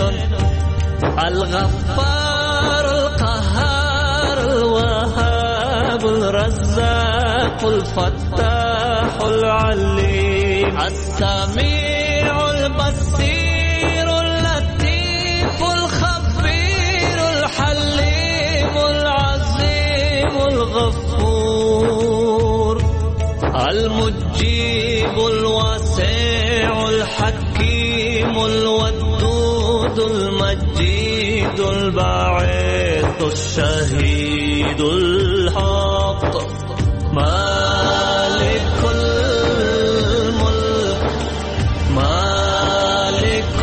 S: الغفار القهار الوهاب الرزاق الفتاح العليم السميع البصير اللطيف الخبير الحليم العظيم الغفور المجيب الواسع الحكيم الودود المجيد الباعث الشهيد الحق مالك الملك مالك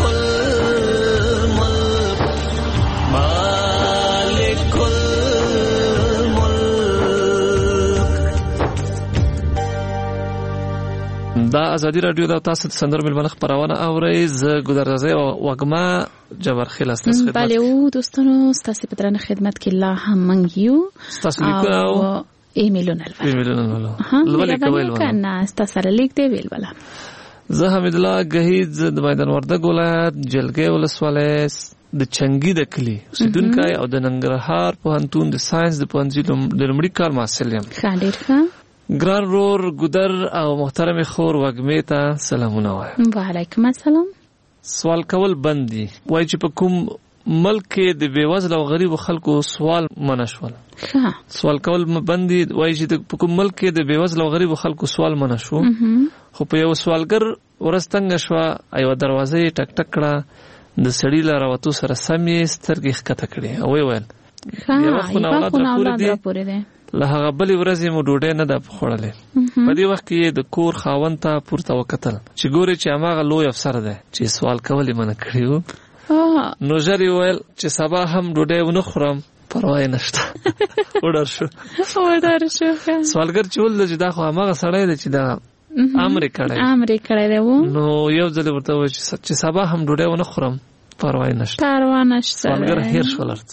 S: الملك مالك الملك.
P: دا ازادي رادیو دا تاسو د سندرو ملمنه خبرونه اورئ زه ګذرځي او وګما جبر خلاص تاسو خدمت
Q: بله او دوستانو ستاسو په درنه خدمت کې لا هم منګیو
P: تاسو لیکو
Q: ایمیلونه
P: لولو
Q: لولې کوي کنه تاسو سره لیک دی ویل ولا
P: زه حمید الله گهیز د میدان وردګ ولایت جلګۍ ولسوالۍ د چنګي د کلی اوسیدونکی او د ننګرهار پوهنتون د ساينس د پوهنځي د لومړي کال محصل یم.
Q: ډېر ښه.
P: ګران رور ګودر او محترم خور وږمې ته سلامونه وایم.
Q: وعلیکم السلام.
P: سوال کول بند دي. وایي چې په کوم ملک کې د بېوزله او غریبو خلکو سوال منع شول. سوال کول بند دي. وایي چې په کوم ملک کې د بېوزله او غریبو خلکو سوال منع شو. خو په یو سوالګر ورځ تنګه شوه، یوه دروازه یې ټک ټک کړه، د سړي له راوتو سره سم یې سترګې ښکته کړې او ویې ویل یوه خونه اولاد راپورې دی، له هغه بلې ورځې مو ډوډۍ نه ده خوړلې. په دې وخت کې یې د کور خاوند ته پورته وکتل چې ګورې چې هماغه لوی افسر دی چې سوال کول یې منع کړي وو. نو ژر یې ویل چې سبا هم ډوډۍ ونه خورم، پروا یې نشته. وډار شو. سوالګر چې ولید چې دا خو هماغه سړی دی چې دا امر کړی دی نو یو ځل ورته وایي چې سبا هم ډوډۍ ونه خورم، پروا یې نشته. سوالګر هیر شو لرته.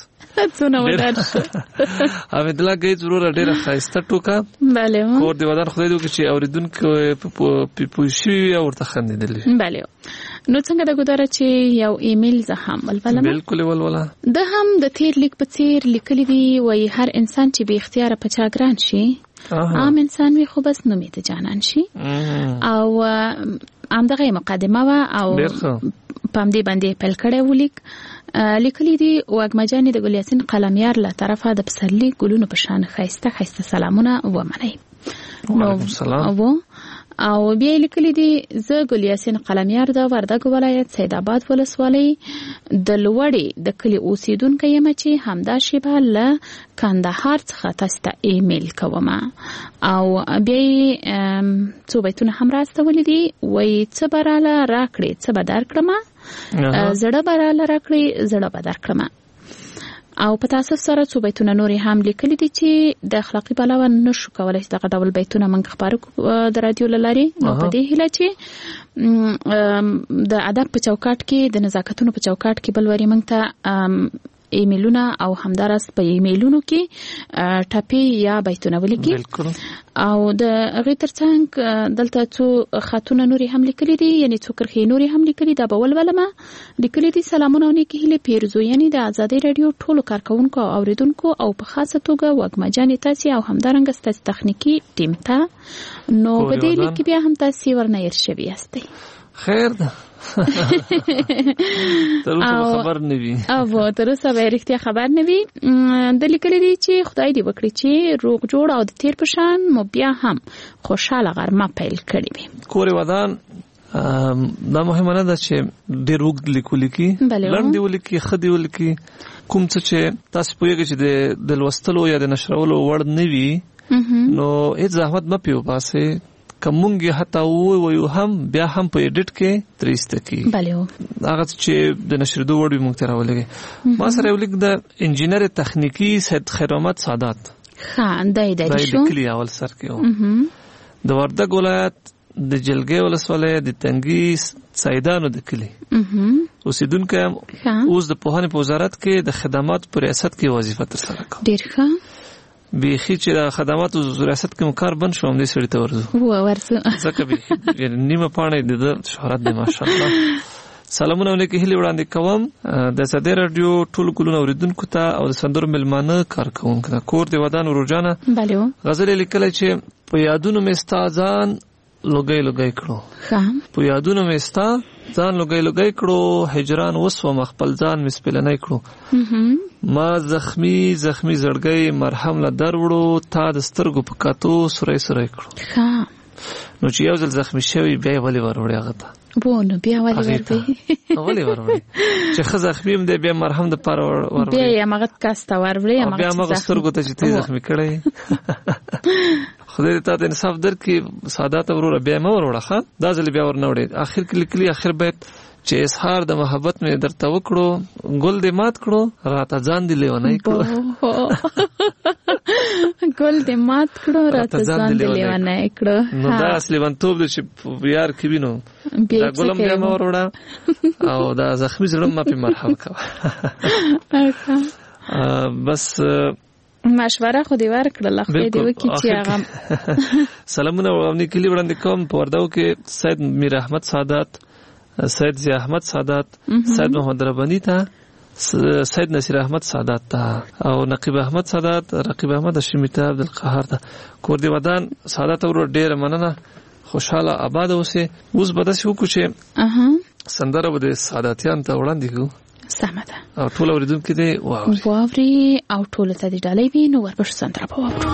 P: حمید الله گیز وروره ډېره ښایسته ټوکه. کور دې ودان خدای دې وکړي چې اورېدونکي پوه شوي وي او ورته خندېدلي.
Q: نو څنګه د ګودره چې یو ایمیل زه هم ولولم.
P: بالکل ولوله.
Q: ده هم د تیر لیک په څیر لیکلي دي، وایي هر انسان چې بې اختیاره په چا ګران شي، عام انسان وي خو بس نوم یې د جانان شي. او همدغه یې مقدمه وه او په همدې باندې پیل کړی و لیک. لیکلي دي واګمجانې د ګل یاسین قلمیار له طرفه د پسرلي ګلونو په شان ښایسته ښایسته سلامونه ومنئ.
P: وعلیکم السلام.
Q: او بیا یې لیکلي دي زه ګل یاسین قلمیار د وردګ ولایت سید آباد ولسوالۍ د لوړې د کلي اوسیدونکی یم چې همدا شیبه له کندهار څخه تاسو ته ایمیل کوم. او بیا یې څو بیتونه هم راستولي دي، وایي څه به راله راکړې څه به درکړم، زړه به راله راکړې زړه به درکړم. او په تاسف سره څو بیتونه نورې هم لیکلي دي چې د اخلاقي پلوه نشو کولی چې دغه ډول بیتونه موږ خپاره کړو د رادیو له لارې. نو په دې هیله چې د ادب په چوکاټ کې د نزاکتونو په چوکاټ کې بل واري موږ ته ایمیلونه او همداراز په ایمیلونو کې ټاپې یا بیتونه ولیکي. او د هغې ترڅنګ دلته څو خطونه نورې هم لیکلي دي، یعنې څو کرښې نورې هم لیکلي. دا به ولولمه. لیکلي دي سلامونه او نیکې هیلې پیرزو، یعنې د ازادۍ راډیو ټولو کارکوونکو او اورېدونکو او په خاصه توګه وږمجانې تاسې او همدارنګه ستاسې تخنیکي ټیم ته. نو په دې لیک کې بیا هم تاسې ورنه هېر شوي یاستئ.
P: خیر ده. تر اوسه خبر نه وي.
Q: او تر اوسه به رښتیا خبر نه وي. د لیکلي دي چې خدای دې وکړي چې روغ جوړ او د تیر په شان مو بیا هم خوشاله غرمه پیل کړې وي.
P: کور ودان دا مهمه نه ده چې ډېر اوږد لیک ولیکي، لنډ دې ولیکي، ښه دې ولیکي. کوم څه چې تاسو پوهېږئ چې د لوستلو یا د نشرولو وړ نه وي نو هېڅ زحمت مه پرې وباسئ. که مونږ یې حتی ووایو هم بیا هم په ایډیټ کې ترې ایسته کېږي. هغه چې د نشرېدو وړ وي مونږ ته راولېږئ. ما سره یو لیک د انجینر تخنیکي سید خیر محمد سادات
Q: دی
P: لیکلي اول سر کې و. د وردګ ولایت د جلګۍ ولسوالۍ د تنګي سیدانو د کلي اوسېدونکی یم. اوس د پوهنې په وزارت کې د خدماتو په ریاست کې وظیفه ترسره کوم.
Q: ډېر ښه.
P: بیخي چې د خدماتو ریاست کې کار بند شو همدې سړي ته ورځو ځکه بیخي نیمه پاڼه د شهرت دی ماشاءالله. سلامونه او نیکې هیلې وړاندې کوم د ازادۍ راډیو ټولو ګلونو اورېدونکو ته او د سندرو میلمانه کارکوونکو ته. کور دې ودان وروجانه غزل یې لیکلی چې په یادونو مې ستا ځان لوګی لوګی کړو، په یادونو مې ستا ځان لوګی لوګی کړو، هجران وسوم خپل ځان مې سپلنی کړو، ما زخمی زخمی زړګی مرهم له در وړو، تا د سترګو په کاتو سوری سوری کړو. نو چې یو ځل زخمی شوی بیا یې ولې ور وړې هغه ته؟
Q: نو بیا ولې ور
P: وړې چې ښه زخمی هم دی بیا مرهم دپاره ور وړې،
Q: بیا یې همغه کس ته ور وړې،
P: بیا همغه سترګو ته چې ته زخمی کړی. خدای دې تا ته انصاف درکړي سادات وروره، بیا مه ور وړه ښه. دا ځل بیا ور نه وړې. اخر کې لیکلي اخر بیت چې اظهار د محبت مې درته وکړو، ګل دې مات کړو، راته ځان دې لیونی کړو.
Q: ګل دې مات کړو، راته ځان دې لیونی کړو.
P: نو دا اصل لیونتوب دی چې یار کې وي نو دا ګل هم بیا مه ور وړه او دا زخمي زړه مه پرې مرهم کوه. بس
Q: مشوره خو دی ورکړه خو دی وکي چې هغه
P: سلامونه وړاندې کلی وړاندې کوم په ورداو کې سید میر احمد سادات، سید ضیاء احمد سادات، سید محمد ربانی ته، سید نصیر احمد سادات ته او نقیب احمد سادات، رقیب احمد هاشمی ته، عبدالقهار ته. کور دی ودان سادات ورو ډیر مننه، خوشاله آباد اوسه. اوس به داسې وکړو چې سندره به د ساداتیان ته وړاندې کړو.
Q: سمه ده.
P: او ټول اوریدونکو دې
Q: واوري او ټول ته دې ډالۍ وي نو ورپښ سندره به واورو.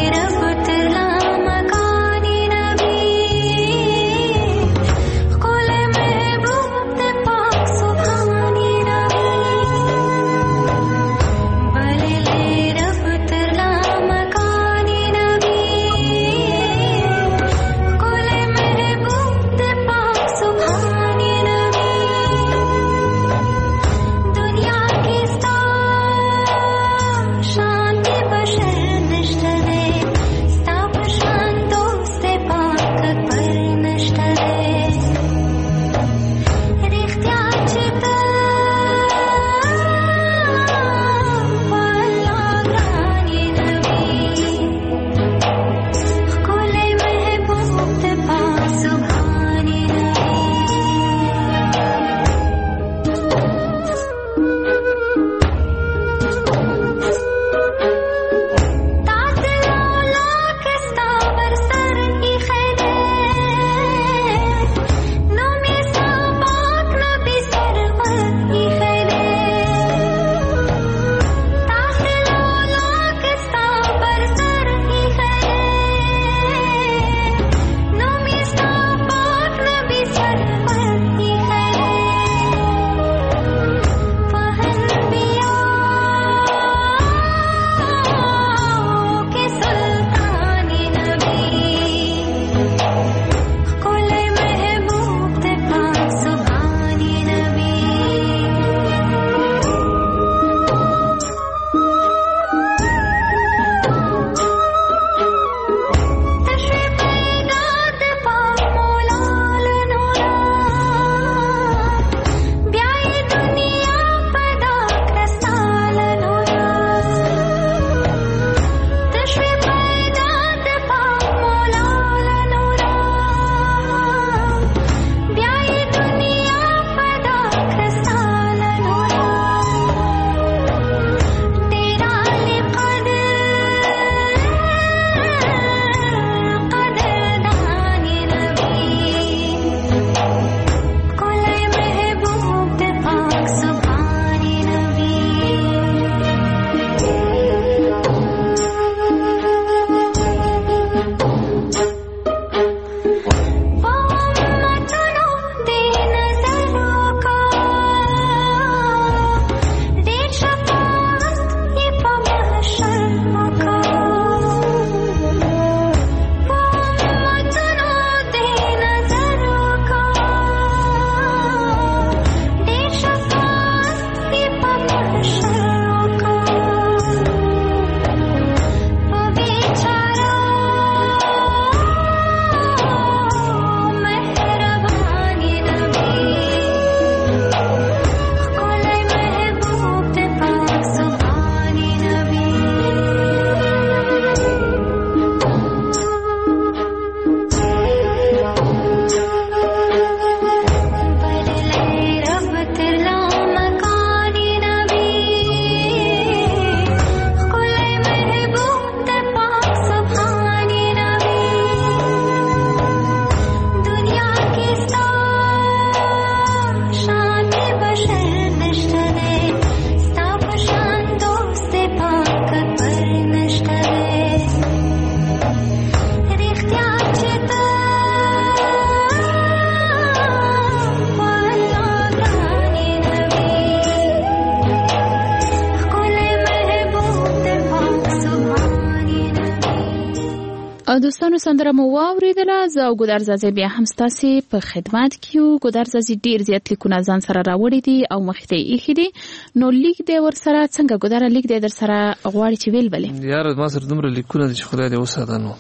Q: دوستانو سندره مو واوریدله. زه او ګودر زازي بیا هم ستاسو په خدمت کې یو. ګودر زازي ډیر زیات لیکونه ځان سره راوړي دي او مخې ته یې ایښي دي. نو لیک دی ور سره څنګه ګودر لیک دی در سره غواړي چې ویل بلې
P: یار ما سره دومره لیکونه دي چې خدای دې وساته نو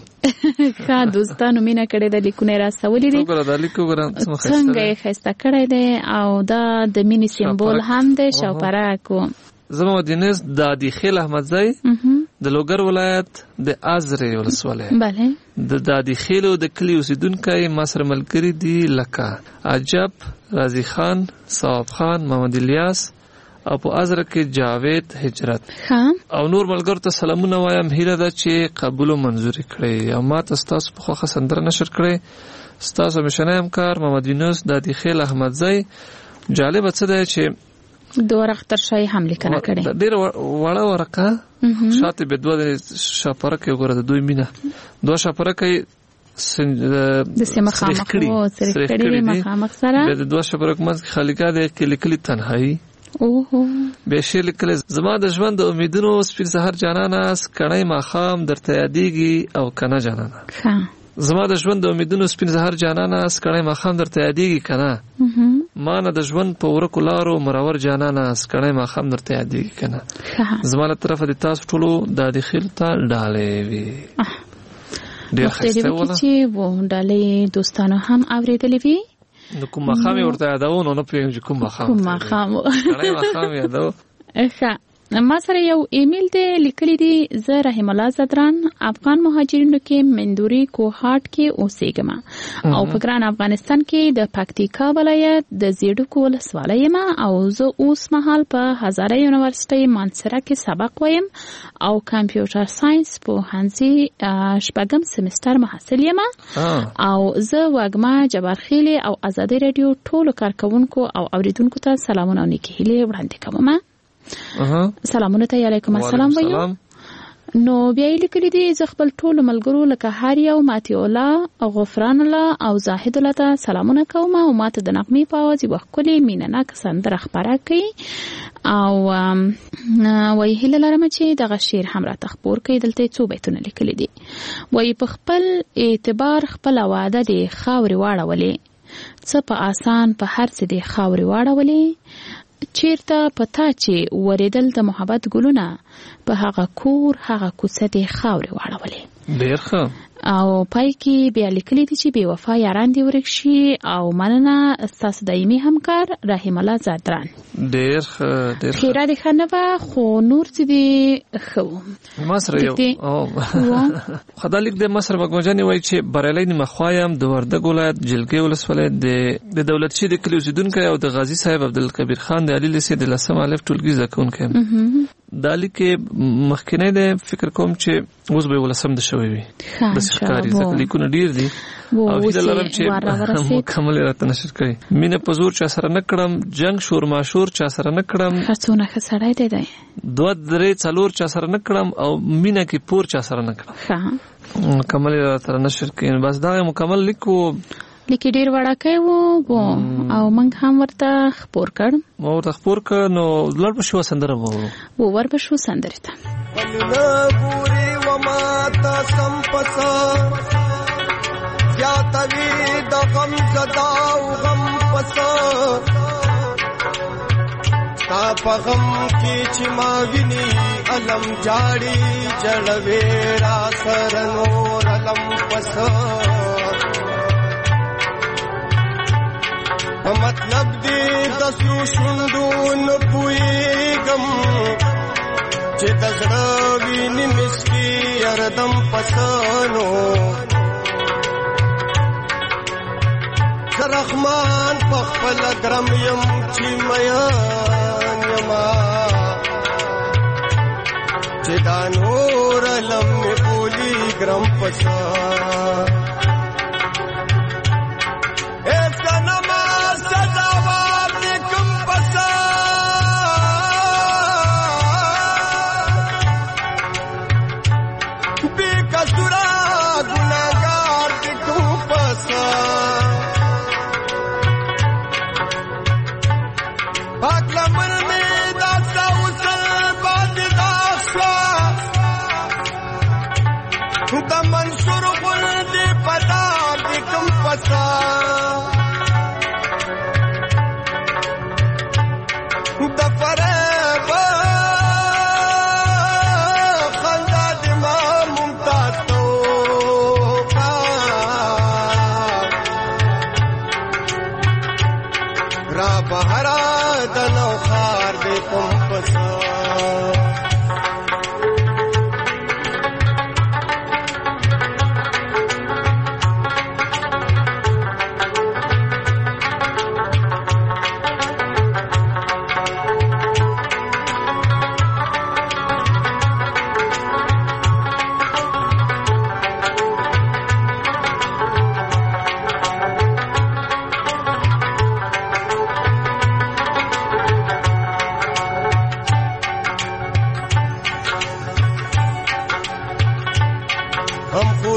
Q: ښه دوستانو مینه کړې د لیکونه را سوالې دي.
P: وګوره دا لیک وګوره
Q: څنګه یې ښایسته کړی دی او دا د مینې سمبول هم دی شاوپره کو
P: زما دینس د ادي خیل احمدزی د لوګر ولایت د ازرې ولسوالۍ
Q: بله
P: د دادی خیلو د کلی اوسیدونکي ما سره ملګري دي لکه عجب، رازي خان، صواب خان، محمد الیاس او په ازره کې جاوید هجرت او نور ملګرو ته سلامونه وایم. هیله ده چې قبول او منظور کړئ او ما تاسو په خوښه سندره نشر کړئ. ستاسو مشنه همکار محمد یونس دادی خیل احمدزی. جالب څه ده چې
Q: دو ورق تر شای هم لیکنه کړي،
P: ډیر وړه ورقه شاته به دوه شاپرکه وګوره د دوی مینه دوه شاپرکه
Q: د سیمه خامخ او سره کړي مخامخ سره
P: به دوه شاپرک مز خالقا د کلی تنهایی
Q: اوه
P: به شیر لیکل زما د ژوند د امیدونو سپین سحر جانانه کڼای ماخام درته یادېږي او کنه جانانه زما د ژوند د امیدونو سپین سحر جانانه کڼای ماخام درته یادېږي کنه ما نه د ژوند په ورکو لارو مرور جانانه کڼای ماخام درته یادېږي کنه زما له طرفه د تاسو ټولو د داخل ته ډالې وي ډېر ښایسته وله
Q: چې و ډالې دوستانو هم اورېدلې وي.
P: نو کوم ماخام یې ورته یادوو نو نه پوهېږم چې کوم ماخام کڼای ماخام یادوو.
Q: ښه ما سره یو ایمیل دی لیکلی دی زه رحیم الله زدران افغان مهاجرینو کې مندوري کوهاټ کې اوسېږم او په ګران افغانستان کې د پکتیکا ولایت د زیډکو ولسوالۍ یم او زه اوس مهال په هزاره یونیورسيټي مانسره کې سبق وایم او کمپیوټر ساينس پوهنځي شپږم سمستر محصل یم او زه وګما جبارخیل او ازادي رادیو ټولو کارکونکو او اوریدونکو ته سلامونه او نیکی هیلې وړاندې کوم. سلامونه ته علیکم السلام وایو. نو بیا یې لیکلي دي زه خپل ټولو ملګرو لکه هاریا او ماتی الله او غفران الله او زاهد الله ته سلامونه کوم او ماته د نغمې په اواز یوه ښکلې مینهناکه سندره خپره کوي او وایي هیله لرم چې دغه شعر هم راته خپور کړي. دلته یې څو بیتونه لیکلي دي. وایي په خپل اعتبار خپله واده دې خاورې واړولې، څه په آسان په هر څه دې خاورې واړولې، چیرته پتا چې وریدل د محبت ګلونه په هغه کور هغه کوڅه دې خاورې واړولې.
P: ډېر ښه.
Q: او پای کې بیا لیکلي دي چې بې وفا یاران دې ورک شي او مننه ستاسو دایمي همکار رحیم الله زادران.
P: ډېر ښه ډېر
Q: خیره دې ښه نه وه خو نور څه دې ښه و.
P: ما سره یو خدا لیک د مصر بګوجانې وایي چې بریالی نیمهخوا یم د وردګ ولایت جلګۍ ولسوالۍ د دولتشي د کلي اوسېدونکی او د غازي صاحب عبدالکبیر خان د علي لیسې د 10 الف ټولګي زده کوونکی یم. دا لیک مخکینی دی فکر کوم چې اوس به یې 10 د شوی وي د ښکاري ځکه لیکونه ډېر دي او هیله لرم چې مکمل یې راته نشر کړي. مینه په زور چا سره نه کړم، جنګ شور ماشور چا سره نه کړم،
Q: ښه څونه ښه سړی دی دی
P: 2 3 4 چا سره نه کړم او مینه کې پور چا سره نه کړم. مکمل یې راته نشر کړي. بس دا مکمل لیکو
Q: لیکي ډېر وړاکی و او موږ هم ورته خپور کړ.
P: ما ورته خپور کړ نو لړ په شو سندره وو
Q: ور په شو سندره ته
R: ګوري و ما تا سم پسا یا توی د غم زدا او غم پسا تا په غم کې چې ما ویني علم جاړي جړوي را سر نور علم پسا مطلب دې د سرو شوندو نه پوهېږم چې د زړه وینې مسکي اردم پسانو زه رحمان په خپله ګرم یم چې میان یما چې دا نور علم مې بولي ګرم پسا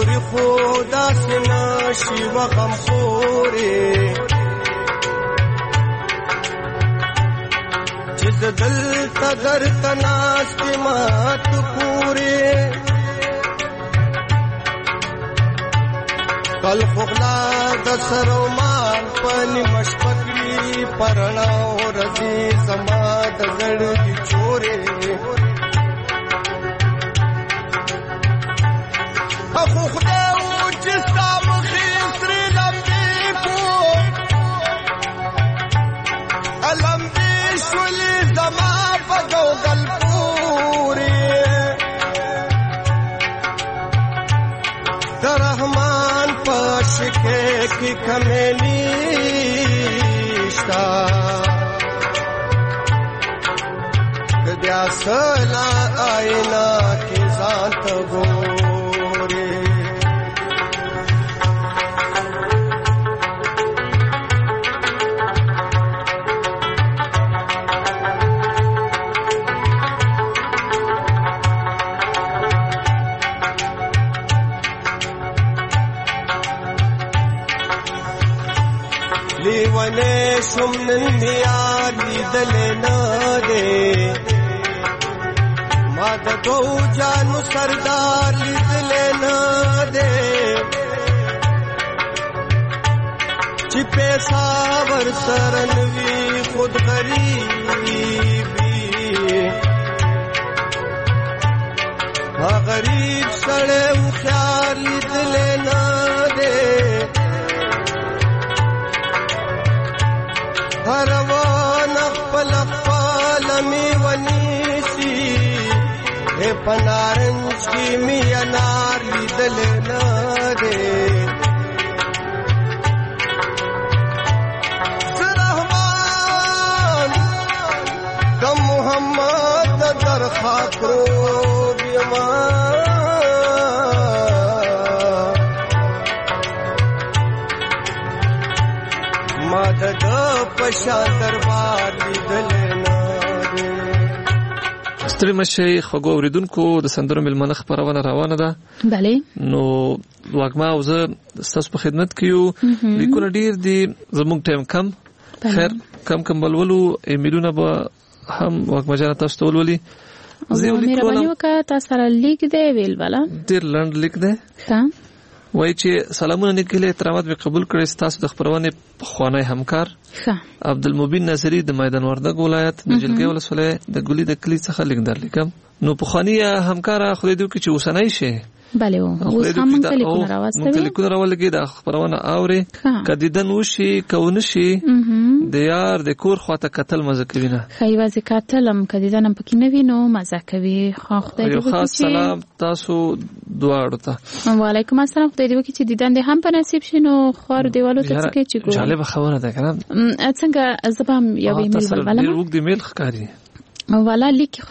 R: خوري خو داسې نشي وغم خوري چې زه دلته درته ناست ما ته پورې کل خوغلا د سر و مال په نیمه شپه کړي په رڼا ورځې زما د زړګي چورې خو خدای و چې ستا مخې سرې لمبې کو لمبې شولې زما په ګوګل پورې د رحمان په شکې کې کمې نشته که بیا سلا آئینه کې ځان ته ګورې لیوانه شم نن یار لیدلې نه دې ما د دو جانو سردار لیدلې نه دې چې پیسا ور سرنوي خود غریبي ها غریب سړی و خیال لیدلې نه دې هروان خپل خپل می ونیسی اے پنارنج کی می انار لیدل نه دے رحمان کم محمد در خاطرو بیمان مدد پشان دربار لیدل نه
P: ستړي مشي خوږو اوریدونکو د سندرو ملمنه خبرونه روانه ده
Q: بله
P: نو واګما او زه تاسو په خدمت کې یو لیکونه ډیر دي زموږ ټایم کم خیر کم بلولو ایمیلونه به هم واګما جان تاسو ته ولولي
Q: زه مهرباني وکړه تاسو سره لیک دی ویل والا
P: ډیر لنډ لیک دی
Q: ها
P: وای چې سلامونه نکله احترامات به قبول کړئ تاسو د خبرونه خوانای همکار عبدالمبین ناصری د میدان وردګ ولایت د جلګې ولسوالۍ د ګولي د کلی څخه لیک درلیکم نو په خواني همکار خو دې کې چې وسنای شي
Q: بله اوس هم کلیکونه راوستل
P: کلیکونه راولګي د خبرونه اوري کدیدن وشي کونه شي د یار د کور خواته قتل مزه کوي نه
Q: خیوازه قتلم کدیدنم پکې نه وینو مزه کوي خو خدای دې
P: خاص سلام تاسو دواړو ته
Q: وعلیکم السلام خدای دې وکړي چې دیدن دې هم په نصیب شینو خور دیوالو ته څه کې چې ګور
P: جالب خبره ده کنه
Q: څنګه زبام یو ایمیل بلبل
P: ډیر وګ دی میل ښکاری
Q: والا لیک خو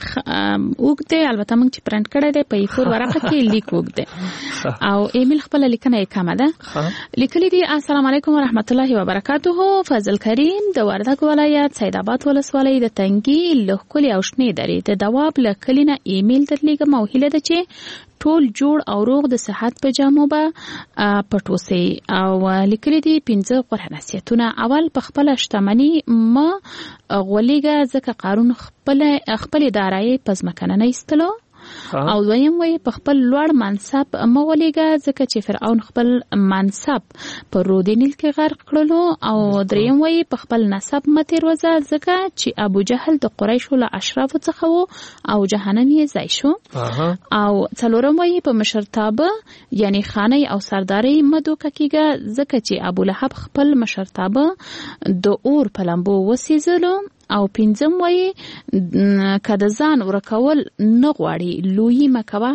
Q: وګته البته موږ چې پرنٹ کړی دی په یو ورقه کې لیک وګته او ایمیل خپل لیکنه یې کومه ده لیکلي دي السلام علیکم ورحمت الله وبرکاته فضل کریم د وردګ ولایت سید آباد ولسوالۍ د تنګي لوکلي او شنې درې د دواب لکلینه ایمیل درلیږم او هیله ده چې ټول جوړ او روغ د صحت په جامو به پټوسي او لیکلي دي 15 غوړه نصیحتونه اول په خپل شتمنۍ ما غولېګه ځکه قانون خپل دارایی پزمکنه نه ایستلو او دویم وی په خپل لوړ منصب مولېګه ځکه چې فرعون خپل منصب په رودینیل کې غرق کړلو او دریم وی په خپل نسب متیر وځه ځکه چې ابو جهل د قریشو له اشراف څخه وو او جهنم یې ځای شو او څلورم وی په مشرتابه یعنی خانه او سرداري مدوکه کېږي ځکه چې ابو لهب خپل مشرتابه د اور په لمبو وسیزلو او پنځم وایي کده ځان ورکول نه غواړي لوی مکوا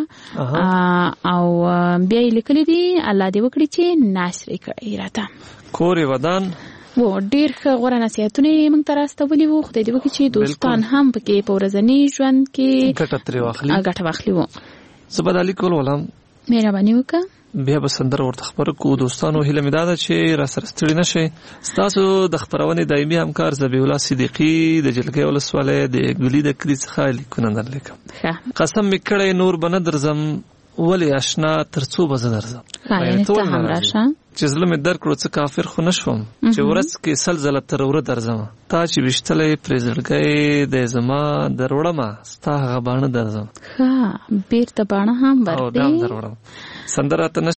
Q: او بیا لیکلي دي الله دې وکړي چې ناشري کړی راته
P: کورې ودان
Q: و ډیر غوړه نصیحتونه موږ ته راستولي وو خدای دې وکړي چې دوستان هم پکې په ورځني ژوند کې ګټه واخلي وو
P: زبدالي کول ولم
Q: مهرباني وکړه
P: بیا به سندره ورته خبره کو دوستانو هیله مې ده چې را سره ستړي نشئ ستاسو د خبرونې دایمي همکار ذبیح الله صدیقي د جلګې ولسوالۍ د ګولي د کلي څخه لیکونه درلیکم قسم مې کړی نور به نه درځم ولی آشنا ترڅو به زه درځم
Q: ته هم راشه
P: چې زړه مې درک کړو څه کافر خو نه شوم چې ورځ کې سل ځله تر وره درځم تا چې ویشتلی پرې زړګی دی زما در وړمه ستا هغه باڼه درځم
Q: ښه بیرته باڼه هم
P: او دا هم در وړم سندره ته